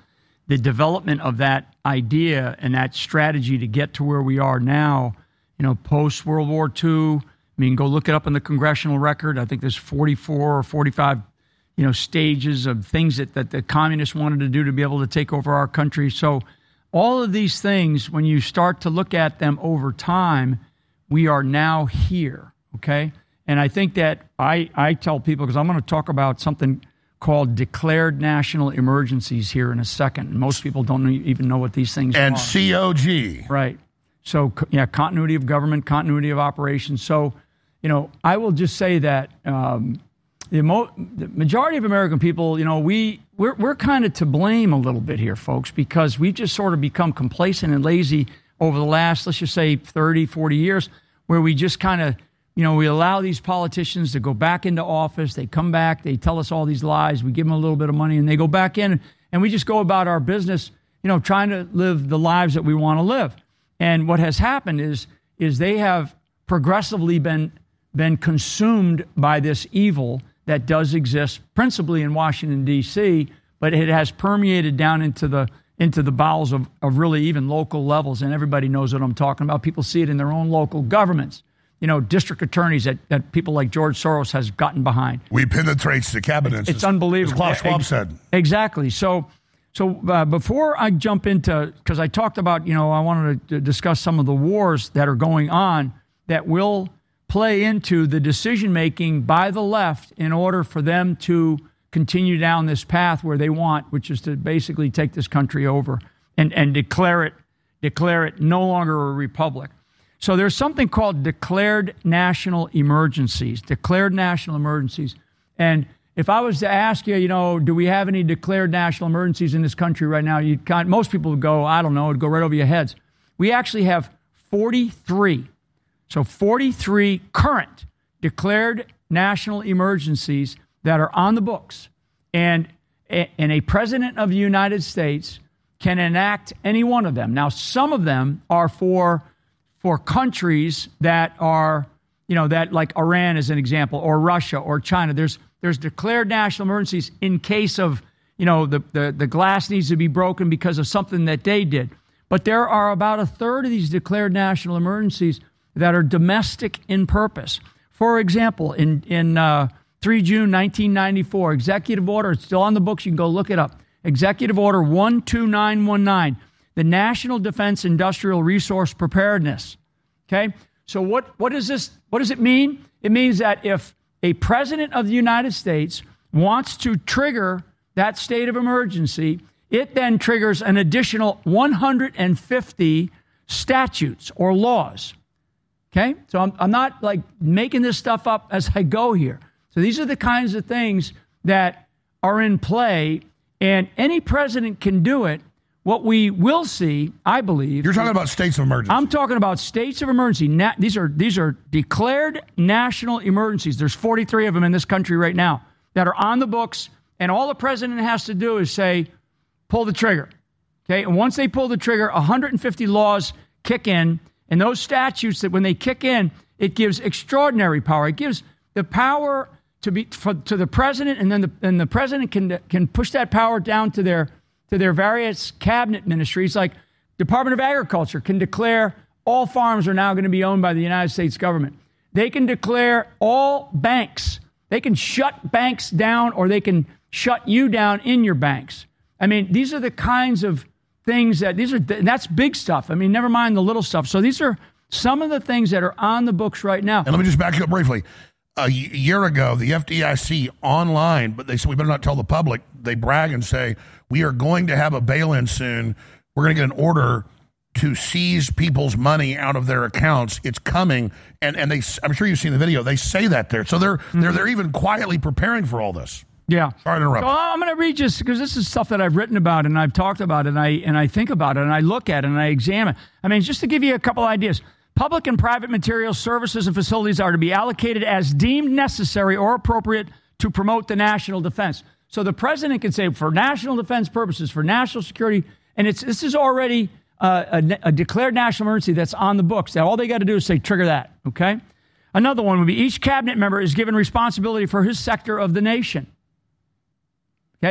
the development of that idea and that strategy to get to where we are now, you know, post-World War Two. I mean, go look it up in the congressional record. I think there's forty-four or forty-five, you know, stages of things that, that the communists wanted to do to be able to take over our country. So all of these things, when you start to look at them over time, we are now here, okay? And I think that I, I tell people, because I'm going to talk about something called declared national emergencies here in a second. Most people don't even know what these things and are. And C O G. Right. So, yeah, continuity of government, continuity of operations. So, you know, I will just say that um, the, mo- the majority of American people, you know, we, we're, we're kind of to blame a little bit here, folks, because we've just sort of become complacent and lazy over the last, let's just say, thirty, forty years, where we just kind of, you know, we allow these politicians to go back into office. They come back, they tell us all these lies. We give them a little bit of money, and they go back in, and we just go about our business, you know, trying to live the lives that we want to live. And what has happened is, is they have progressively been been consumed by this evil that does exist, principally in Washington, D C, but it has permeated down into the into the bowels of, of really even local levels, and everybody knows what I'm talking about. People see it in their own local governments. You know, district attorneys that, that people like George Soros has gotten behind. We penetrate the cabinets. It's, it's unbelievable. As Klaus Schwab Ex- said. Exactly. So, so uh, before I jump into, because I talked about, you know, I wanted to discuss some of the wars that are going on that will play into the decision-making by the left in order for them to continue down this path where they want, which is to basically take this country over and, and declare it, declare it no longer a republic. So there's something called declared national emergencies, declared national emergencies. And if I was to ask you, you know, do we have any declared national emergencies in this country right now? You'd kind, most people would go, I don't know, it'd go right over your heads. We actually have forty-three. So forty-three current declared national emergencies that are on the books. And, and a president of the United States can enact any one of them. Now, some of them are for for countries that are, you know, that like Iran as an example, or Russia or China. There's there's declared national emergencies in case of, you know, the, the, the glass needs to be broken because of something that they did. But there are about a third of these declared national emergencies that are domestic in purpose. For example, in, in uh, three June nineteen ninety-four, Executive Order, it's still on the books, you can go look it up, Executive Order one two nine one nine, the National Defense Industrial Resource Preparedness. Okay? So what, what does this, what does it mean? It means that if a president of the United States wants to trigger that state of emergency, it then triggers an additional one hundred fifty statutes or laws. Okay? So I'm, I'm not like making this stuff up as I go here. So these are the kinds of things that are in play, and any president can do it. What we will see, I believe... You're talking about states of emergency. I'm talking about states of emergency. Na- these are these are declared national emergencies. There's forty-three of them in this country right now that are on the books, and all the president has to do is say, pull the trigger. Okay? And once they pull the trigger, one hundred fifty laws kick in, and those statutes that when they kick in, it gives extraordinary power. It gives the power to be for, to the president, and then the and the president can can push that power down to their to their various cabinet ministries. Like Department of Agriculture can declare all farms are now going to be owned by the United States government. They can declare all banks. They can shut banks down, or they can shut you down in your banks. I mean, these are the kinds of things that these are, that's big stuff. I mean, never mind the little stuff. So these are some of the things that are on the books right now. And let me just back you up briefly. A year ago, the F D I C online, but they said we better not tell the public. They brag and say, we are going to have a bail-in soon. We're going to get an order to seize people's money out of their accounts. It's coming. And and they, I'm sure you've seen the video. They say that there. So they're, mm-hmm. they're, they're even quietly preparing for all this. Yeah. Sorry to interrupt. So I'm going to read just because this is stuff that I've written about and I've talked about and I and I think about it and I look at it and I examine. I mean, just to give you a couple ideas. Public and private materials, services, and facilities are to be allocated as deemed necessary or appropriate to promote the national defense. So the president can say for national defense purposes, for national security, and it's this is already uh, a, a declared national emergency that's on the books. That all they got to do is say trigger that, okay? Another one would be each cabinet member is given responsibility for his sector of the nation. Okay?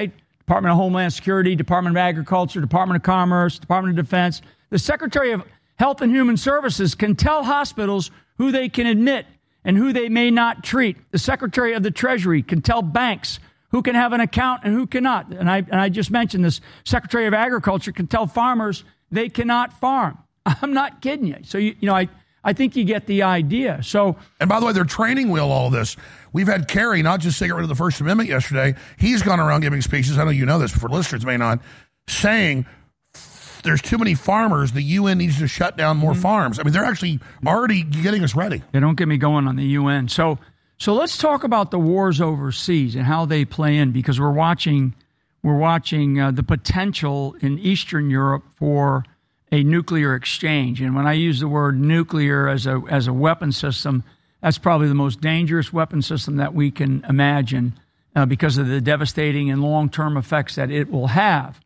Department of Homeland Security, Department of Agriculture, Department of Commerce, Department of Defense. The Secretary of Health and Human Services can tell hospitals who they can admit and who they may not treat. The Secretary of the Treasury can tell banks who can have an account and who cannot. And I, and I just mentioned this. Secretary of Agriculture can tell farmers they cannot farm. I'm not kidding you. So, you, you know, I, I think you get the idea. So, and by the way, they're training wheel all this. We've had Kerry not just say get rid of the First Amendment yesterday. He's gone around giving speeches. I know you know this, but for listeners may not, saying there's too many farmers. The U N needs to shut down more mm-hmm. farms. I mean, they're actually already getting us ready. Yeah, don't get me going on the U N. So, so let's talk about the wars overseas and how they play in, because we're watching, we're watching uh, the potential in Eastern Europe for a nuclear exchange. And when I use the word nuclear as a as a weapon system, that's probably the most dangerous weapon system that we can imagine uh, because of the devastating and long-term effects that it will have.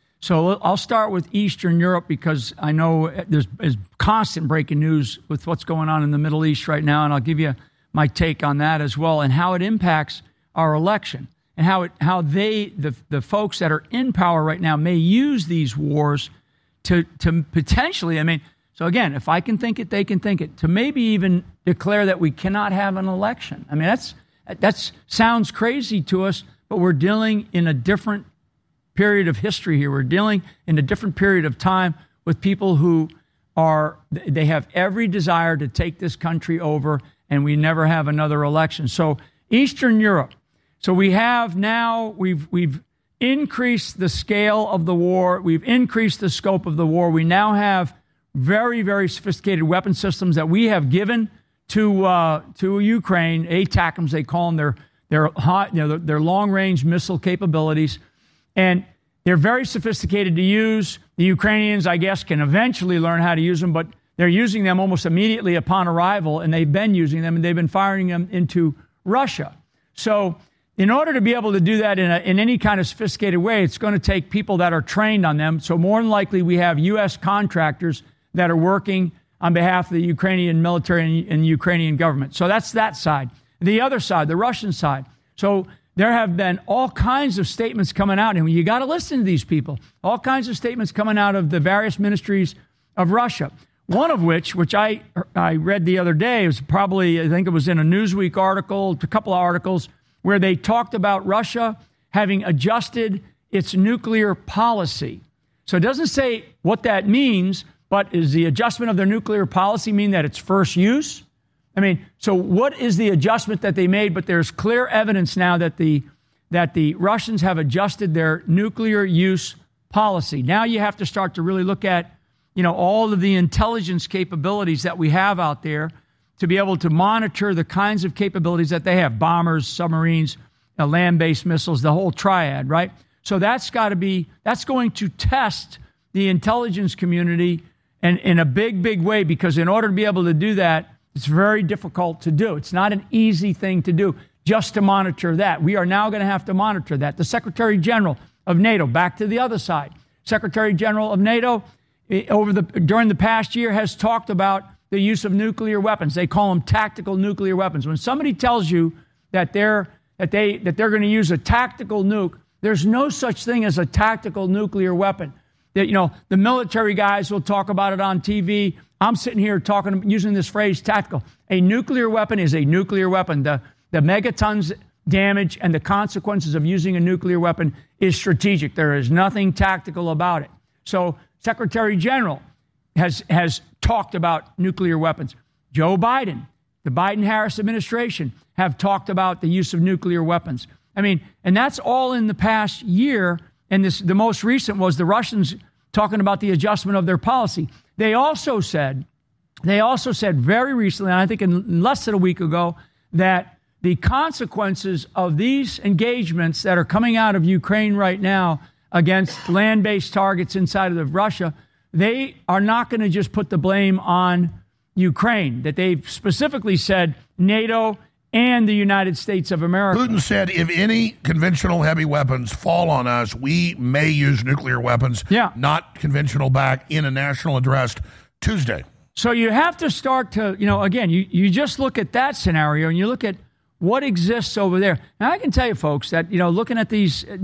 So I'll start with Eastern Europe because I know there's, there's constant breaking news with what's going on in the Middle East right now, and I'll give you my take on that as well and how it impacts our election and how it how they the the folks that are in power right now may use these wars to to potentially, I mean, so again, if I can think it, they can think it, to maybe even declare that we cannot have an election. I mean, that's that's sounds crazy to us, but we're dealing in a different period of history here. We're dealing in a different period of time with people who are, they have every desire to take this country over, and we never have another election. So Eastern Europe. So we have now, we've we've increased the scale of the war. We've increased the scope of the war. We now have very, very sophisticated weapon systems that we have given to uh, to Ukraine. A TACMS, they call them. Their their hot, you know, their, their long-range missile capabilities, and they're very sophisticated to use. The Ukrainians, I guess, can eventually learn how to use them, but they're using them almost immediately upon arrival, and they've been using them, and they've been firing them into Russia. So in order to be able to do that in, a, in any kind of sophisticated way, it's going to take people that are trained on them. So more than likely, we have U S contractors that are working on behalf of the Ukrainian military and, and the Ukrainian government. So that's that side. The other side, the Russian side. So there have been all kinds of statements coming out, and you got to listen to these people. All kinds of statements coming out of the various ministries of Russia. One of which, which I I read the other day, it was probably, I think it was in a Newsweek article, a couple of articles, where they talked about Russia having adjusted its nuclear policy. So it doesn't say what that means, but is the adjustment of their nuclear policy mean that it's first use? I mean, so what is the adjustment that they made? But there's clear evidence now that the that the Russians have adjusted their nuclear use policy. Now you have to start to really look at, you know, all of the intelligence capabilities that we have out there to be able to monitor the kinds of capabilities that they have, bombers, submarines, uh, land-based missiles, the whole triad, right? So that's got to be, that's going to test the intelligence community in, in a big, big way, because in order to be able to do that, it's very difficult to do. It's not an easy thing to do just to monitor that. We are now going to have to monitor that. The Secretary General of NATO, back to the other side, Secretary General of NATO, over the during the past year has talked about the use of nuclear weapons. They call them tactical nuclear weapons. When somebody tells you that they're that they that they're going to use a tactical nuke, there's no such thing as a tactical nuclear weapon. That, you know, the military guys will talk about it on T V. I'm sitting here talking using this phrase tactical. A nuclear weapon is a nuclear weapon. The the megatons damage and the consequences of using a nuclear weapon is strategic. There is nothing tactical about it. So Secretary General has has talked about nuclear weapons. Joe Biden, the Biden-Harris administration have talked about the use of nuclear weapons. I mean, and that's all in the past year. And this, the most recent was the Russians talking about the adjustment of their policy. They also said, they also said very recently, and I think in less than a week ago, that the consequences of these engagements that are coming out of Ukraine right now against land-based targets inside of Russia, they are not going to just put the blame on Ukraine, that they've specifically said NATO and the United States of America. Putin said if any conventional heavy weapons fall on us, we may use nuclear weapons, yeah. not conventional back, in a national address Tuesday. So you have to start to, you know, again, you, you just look at that scenario and you look at what exists over there. Now, I can tell you, folks, that, you know, looking at these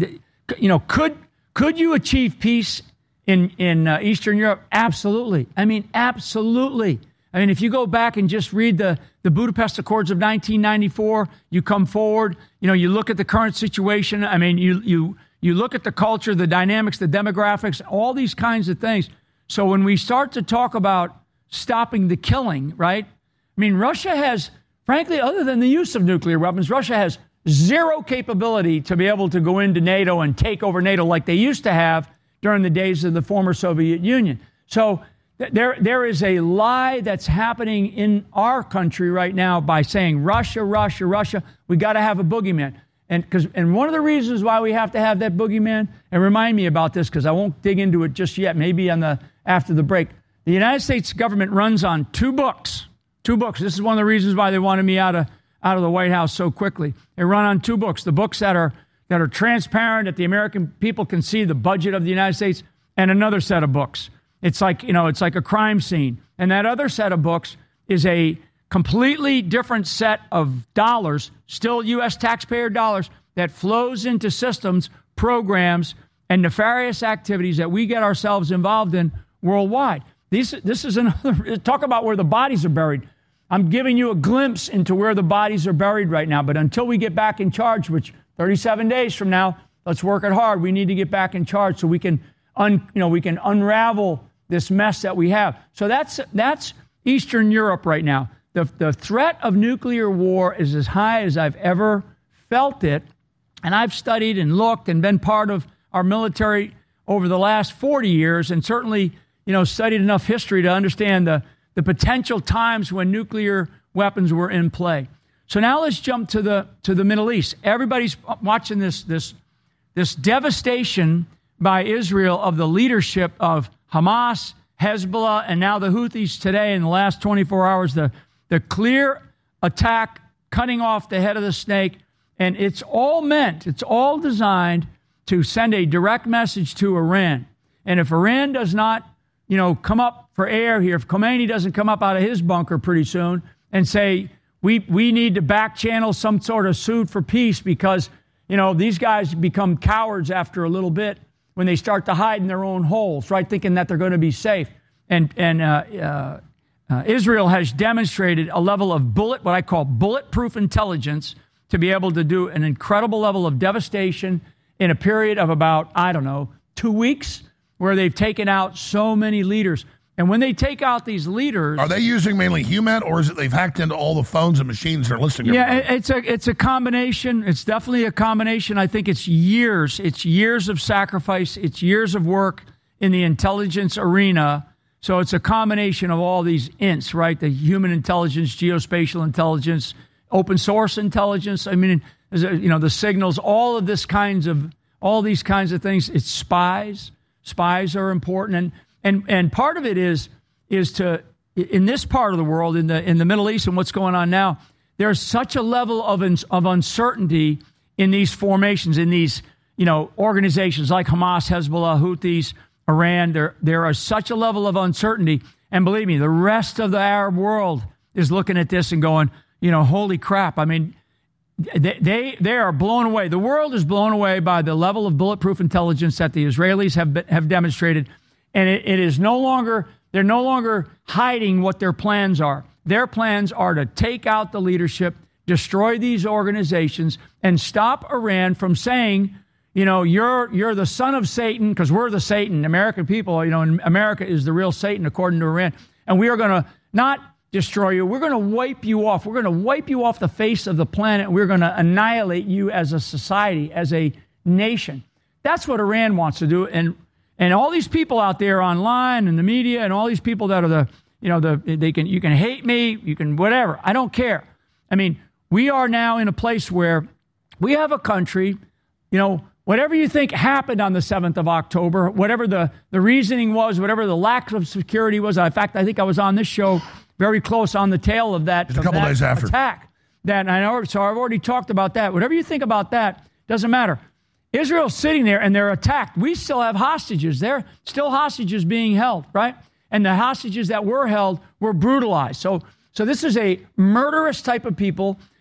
you know, could could you achieve peace in in uh, Eastern Europe? Absolutely. I mean, absolutely. I mean, if you go back and just read the, the Budapest Accords of nineteen ninety-four, you come forward, you know, you look at the current situation. I mean, you you you look at the culture, the dynamics, the demographics, all these kinds of things. So when we start to talk about stopping the killing, right? I mean, Russia has, frankly, other than the use of nuclear weapons, Russia has zero capability to be able to go into NATO and take over NATO like they used to have during the days of the former Soviet Union. So th- there, there is a lie that's happening in our country right now by saying Russia, Russia, Russia. We got to have a boogeyman. And, cause, and one of the reasons why we have to have that boogeyman, and remind me about this because I won't dig into it just yet, maybe on the after the break. The United States government runs on two books. Two books. This is one of the reasons why they wanted me out of out of the White House so quickly. They run on two books. The books that are that are transparent, that the American people can see the budget of the United States, and another set of books. It's like, you know, it's like a crime scene. And that other set of books is a completely different set of dollars, still U S taxpayer dollars, that flows into systems, programs, and nefarious activities that we get ourselves involved in worldwide. These, this is another, talk about where the bodies are buried. I'm giving you a glimpse into where the bodies are buried right now. But until we get back in charge, which thirty-seven days from now, let's work it hard. We need to get back in charge so we can, un, you know, we can unravel this mess that we have. So that's that's Eastern Europe right now. The, the threat of nuclear war is as high as I've ever felt it. And I've studied and looked and been part of our military over the last forty years, and certainly, you know, studied enough history to understand the, the potential times when nuclear weapons were in play. So now let's jump to the to the Middle East. Everybody's watching this this this devastation by Israel of the leadership of Hamas, Hezbollah, and now the Houthis today in the last twenty-four hours, the, the clear attack, cutting off the head of the snake. And it's all meant, it's all designed to send a direct message to Iran. And if Iran does not, you know, come up for air here, if Khomeini doesn't come up out of his bunker pretty soon and say, we we need to back channel some sort of suit for peace because, you know, these guys become cowards after a little bit when they start to hide in their own holes, right, thinking that they're going to be safe. And, and uh, uh, uh, Israel has demonstrated a level of bullet, what I call bulletproof intelligence, to be able to do an incredible level of devastation in a period of about, I don't know, two weeks, where they've taken out so many leaders. And when they take out these leaders... Are they using mainly HUMAT, or is it they've hacked into all the phones and machines they're listening to? Yeah, everybody? it's a it's a combination. It's definitely a combination. I think it's years. It's years of sacrifice. It's years of work in the intelligence arena. So it's a combination of all these ints, right? The human intelligence, geospatial intelligence, open source intelligence. I mean, you know, the signals, all of this kinds of, all these kinds of things. It's spies. Spies are important. And, and, and part of it is, is to, in this part of the world, in the, in the Middle East and what's going on now, there's such a level of, of uncertainty in these formations, in these, you know, organizations like Hamas, Hezbollah, Houthis, Iran. There, there is such a level of uncertainty. And believe me, the rest of the Arab world is looking at this and going, you know, holy crap. I mean, they, they they are blown away. The world is blown away by the level of bulletproof intelligence that the Israelis have been, have demonstrated. And it, it is no longer, they're no longer hiding what their plans are. Their plans are to take out the leadership, destroy these organizations, and stop Iran from saying, you know, you're you're the son of Satan, because we're the Satan. American people, you know, and America is the real Satan according to Iran. And we are going to not destroy you. We're going to wipe you off. We're going to wipe you off the face of the planet. We're going to annihilate you as a society, as a nation. That's what Iran wants to do. And and all these people out there online and the media and all these people that are the, you know, the they can you can hate me, you can whatever. I don't care. I mean, we are now in a place where we have a country, you know, whatever you think happened on the seventh of October, whatever the, the reasoning was, whatever the lack of security was. In fact, I think I was on this show very close on the tail of that, Just a couple of that days after. attack. That I know, so I've already talked about that. Whatever you think about that, doesn't matter. Israel's sitting there and they're attacked. We still have hostages. They're still hostages being held, right? And the hostages that were held were brutalized. So, so this is a murderous type of people.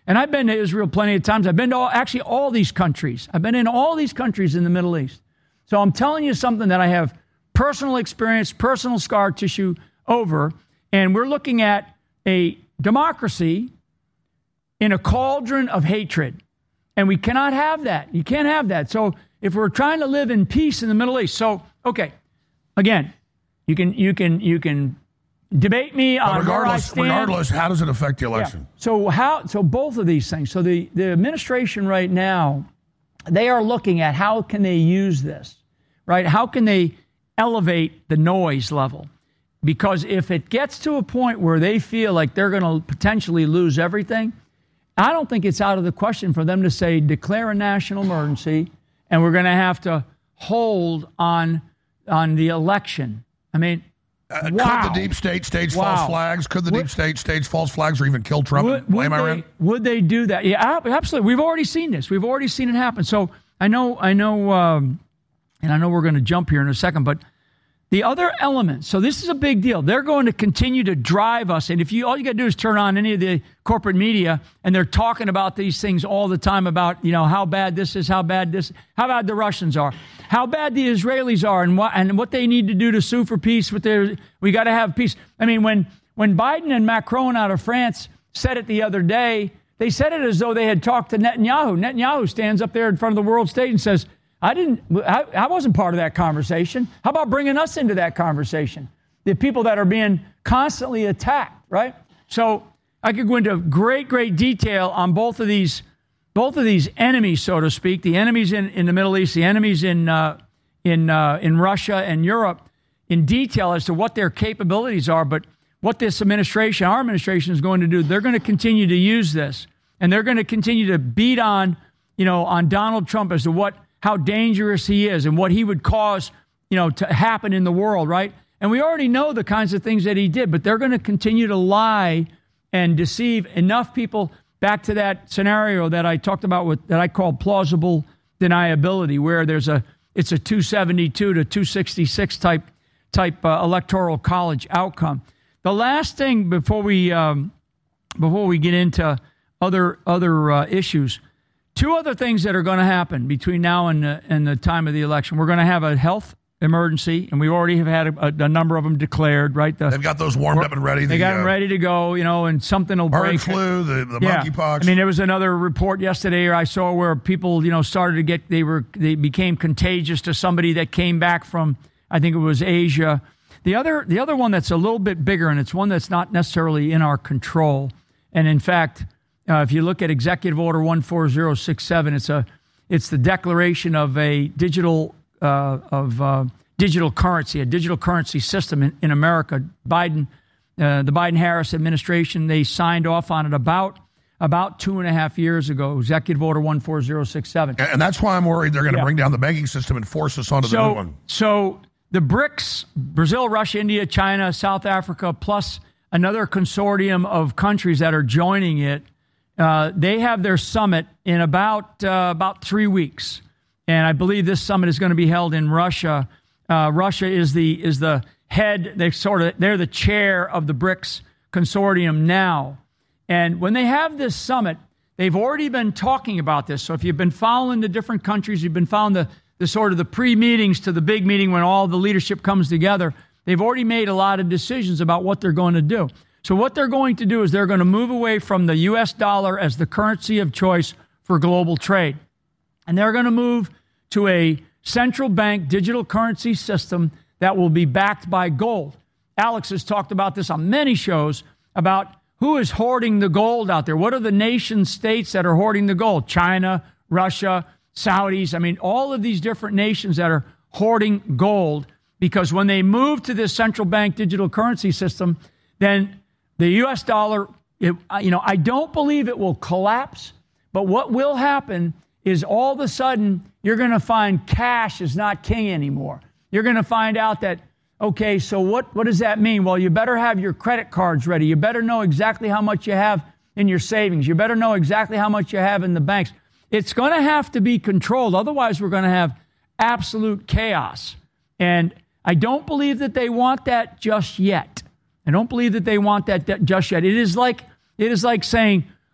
And I've been to Israel plenty of times. I've been to all, actually all these countries. I've been in all these countries in the Middle East. So I'm telling you something that I have personal experience, personal scar tissue over. And we're looking at a democracy in a cauldron of hatred. And we cannot have that. You can't have that. So if we're trying to live in peace in the Middle East, so, okay, again, you can, you can, you can debate me on regardless, where I stand. Regardless, how does it affect the election? Yeah. So how? So both of these things. So the, the administration right now, they are looking at how can they use this, right? How can they elevate the noise level? Because if it gets to a point where they feel like they're going to potentially lose everything, I don't think it's out of the question for them to say, declare a national emergency, and we're going to have to hold on on the election. I mean, uh, wow. Could the deep state stage wow. false flags? Could the would, deep state stage false flags or even kill Trump would, and blame would Iran? They, would they do that? Yeah, absolutely. We've already seen this. We've already seen it happen. So I know, I know, um, and I know we're going to jump here in a second, but the other element, so this is a big deal. They're going to continue to drive us. And if you, all you got to do is turn on any of the corporate media, and they're talking about these things all the time about, you know, how bad this is, how bad this, how bad the Russians are, how bad the Israelis are, and what, and what they need to do to sue for peace with their, we got to have peace. I mean, when, when Biden and Macron out of France said it the other day, they said it as though they had talked to Netanyahu. Netanyahu stands up there in front of the world stage and says, I didn't, I, I wasn't part of that conversation. How about bringing us into that conversation? The people that are being constantly attacked, right? So I could go into great, great detail on both of these, both of these enemies, so to speak, the enemies in, in the Middle East, the enemies in, uh, in, uh, in Russia and Europe, in detail as to what their capabilities are. But what this administration, our administration is going to do, they're going to continue to use this, and they're going to continue to beat on, you know, on Donald Trump as to what, how dangerous he is and what he would cause, you know, to happen in the world, right? And we already know the kinds of things that he did, but they're going to continue to lie and deceive enough people. Back to that scenario that I talked about with that I call plausible deniability, where there's a it's a two seventy-two to two sixty-six type type uh, electoral college outcome. The last thing before we um, before we get into other other uh, issues. Two other things that are going to happen between now and, uh, and the time of the election. We're going to have a health emergency, and we already have had a, a number of them declared, right? The, They've got those warmed up and ready. They the, got them uh, ready to go, you know, and something will bird break. flu, the, the yeah. monkeypox. I mean, there was another report yesterday I saw where people, you know, started to get, they were, they became contagious to somebody that came back from, I think it was Asia. The other, the other one that's a little bit bigger, and it's one that's not necessarily in our control. And in fact, Uh, if you look at Executive Order one four zero six seven, it's a it's the declaration of a digital uh, of uh, digital currency, a digital currency system in, in America. Biden, uh, the Biden-Harris administration, they signed off on it about about two and a half years ago. Executive Order one four zero six seven, and that's why I'm worried they're going to yeah. bring down the banking system and force us onto so, the new one. So the BRICS: Brazil, Russia, India, China, South Africa, plus another consortium of countries that are joining it. Uh, they have their summit in about uh, about three weeks, and I believe this summit is going to be held in Russia. Uh, Russia is the is the head. They sort of they're the chair of the BRICS consortium now, and when they have this summit, they've already been talking about this. So if you've been following the different countries, you've been following the the sort of the pre-meetings to the big meeting when all the leadership comes together. They've already made a lot of decisions about what they're going to do. So what they're going to do is they're going to move away from the U S dollar as the currency of choice for global trade. And they're going to move to a central bank digital currency system that will be backed by gold. Alex has talked about this on many shows about who is hoarding the gold out there. What are the nation states that are hoarding the gold? China, Russia, Saudis. I mean, all of these different nations that are hoarding gold, because when they move to this central bank digital currency system, then the U S dollar, it, you know, I don't believe it will collapse, but what will happen is all of a sudden you're going to find cash is not king anymore. You're going to find out that, okay, so what, what does that mean? Well, you better have your credit cards ready. You better know exactly how much you have in your savings. You better know exactly how much you have in the banks. It's going to have to be controlled. Otherwise, we're going to have absolute chaos. And I don't believe that they want that just yet. I don't believe that they want that just yet. It is like it is like saying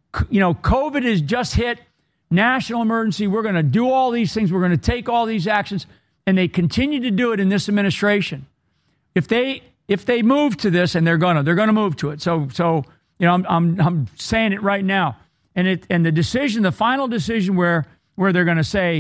you know, COVID has just hit, national emergency. We're going to do all these things. We're going to take all these actions. And they continue to do it in this administration. If they if they move to this, and they're going to, they're going to move to it. So, so you know, I'm, I'm, I'm saying it right now. And it and the decision, the final decision where where they're going to say,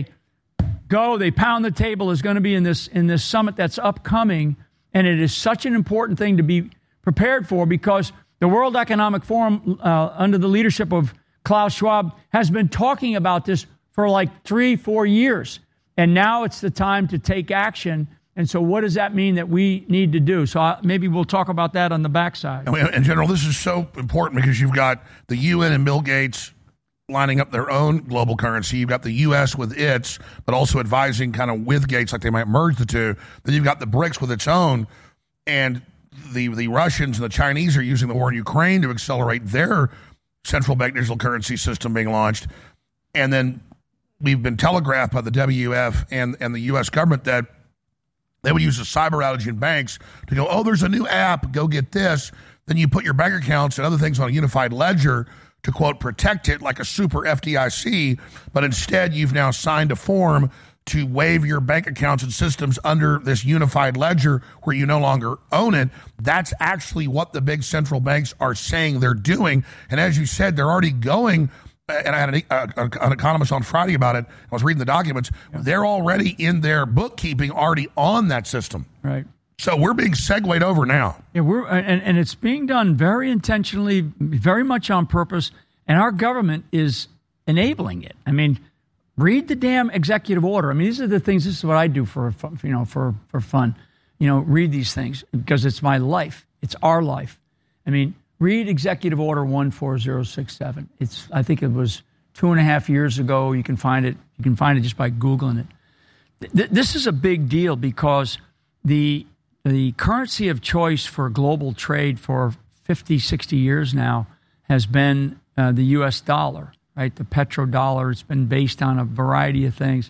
go, they pound the table, is going to be in this in this summit that's upcoming. And it is such an important thing to be prepared for, because the World Economic Forum, uh, under the leadership of Klaus Schwab, has been talking about this for like three, four years. And now it's the time to take action. And so what does that mean that we need to do? So I, maybe we'll talk about that on the backside. In general, this is so important because you've got the U N and Bill Gates lining up their own global currency. You've got the U S with its, but also advising kind of with Gates, like they might merge the two. Then you've got the BRICS with its own. And the, the Russians and the Chinese are using the war in Ukraine to accelerate their central bank digital currency system being launched. And then we've been telegraphed by the W F and, and the U S government that they would use a cyber outage in banks to go, oh, there's a new app, go get this. Then you put your bank accounts and other things on a unified ledger to, quote, protect it like a super F D I C. But instead, you've now signed a form to waive your bank accounts and systems under this unified ledger where you no longer own it. That's actually what the big central banks are saying they're doing. And as you said, they're already going, and I had an, uh, an economist on Friday about it. I was reading the documents. Yeah. They're already in their bookkeeping, already on that system. Right. So we're being segued over now. Yeah, we're and, and it's being done very intentionally, very much on purpose, and our government is enabling it. I mean, read the damn executive order. I mean, these are the things. This is what I do for you know for for fun. You know, read these things because it's my life. It's our life. I mean, read Executive Order one four zero six seven. It's I think it was two and a half years ago. You can find it. You can find it just by Googling it. Th- this is a big deal because the the currency of choice for global trade for fifty, sixty years now has been uh, the U S dollar. Right, the petrodollar. It's been based on a variety of things.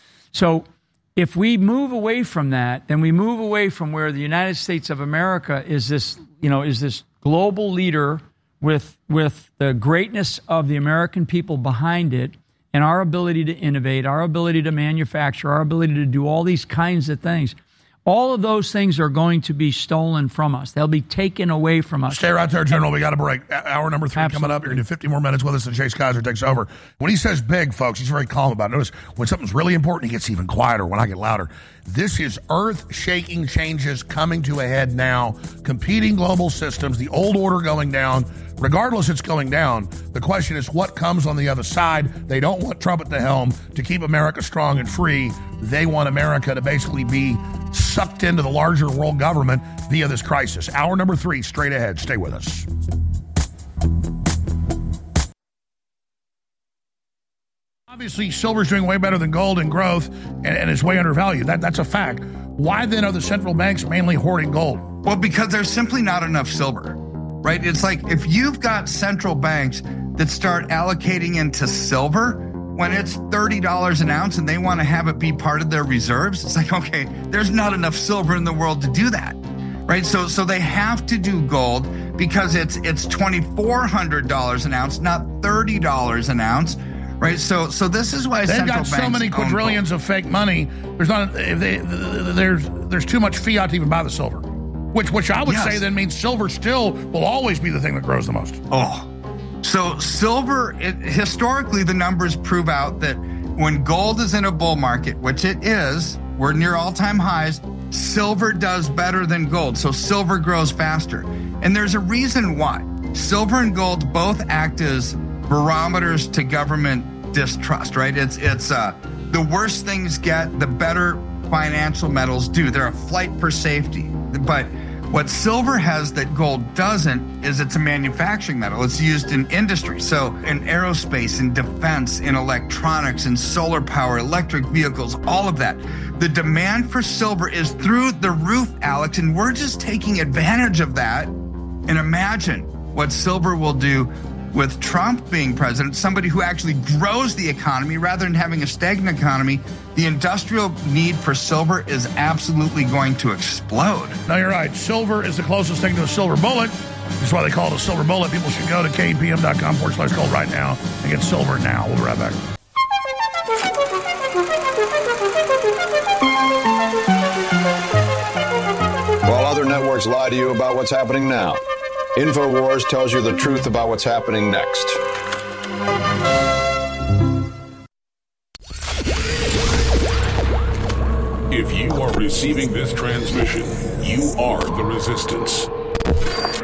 So if we move away from that, then we move away from where the United States of America is this, you know, is this global leader with with the greatness of the American people behind it, and our ability to innovate, our ability to manufacture, our ability to do all these kinds of things. All of those things are going to be stolen from us. They'll be taken away from us. Stay right there, General. We got a break. Hour number three Absolutely. coming up. You're going to do fifty more minutes with us, and Chase Kaiser takes over. When he says big, folks, he's very calm about it. Notice when something's really important, he gets even quieter when I get louder. This is earth-shaking changes coming to a head now. Competing global systems, the old order going down. Regardless, it's going down. The question is what comes on the other side. They don't want Trump at the helm to keep America strong and free. They want America to basically be sucked into the larger world government via this crisis. Hour number three, straight ahead. Stay with us. Obviously, silver's doing way better than gold in growth, and, and it's way undervalued. That, that's a fact. Why then are the central banks mainly hoarding gold? Well, because there's simply not enough silver, right? It's like if you've got central banks that start allocating into silver when it's thirty dollars an ounce and they want to have it be part of their reserves, it's like, okay, there's not enough silver in the world to do that, right? So so they have to do gold because it's it's twenty-four hundred dollars an ounce, not thirty dollars an ounce. Right, so so this is why they've central got so banks many quadrillions of fake money. There's not if they, there's there's too much fiat to even buy the silver, which which I would yes. say then means silver still will always be the thing that grows the most. Oh, so silver it, historically the numbers prove out that when gold is in a bull market, which it is, we're near all-time highs. Silver does better than gold, so silver grows faster, and there's a reason why. Silver and gold both act as barometers to government distrust, right? It's it's uh, the worse things get, the better financial metals do. They're a flight for safety. But what silver has that gold doesn't is it's a manufacturing metal. It's used in industry. So in aerospace, in defense, in electronics, in solar power, electric vehicles, all of that. The demand for silver is through the roof, Alex, and we're just taking advantage of that. And imagine what silver will do with Trump being president, somebody who actually grows the economy rather than having a stagnant economy, the industrial need for silver is absolutely going to explode. No, you're right. Silver is the closest thing to a silver bullet. That's why they call it a silver bullet. People should go to K P M dot com forward slash gold right now and get silver now. We'll be right back. While other networks lie to you about what's happening now, InfoWars tells you the truth about what's happening next. If you are receiving this transmission, you are the resistance.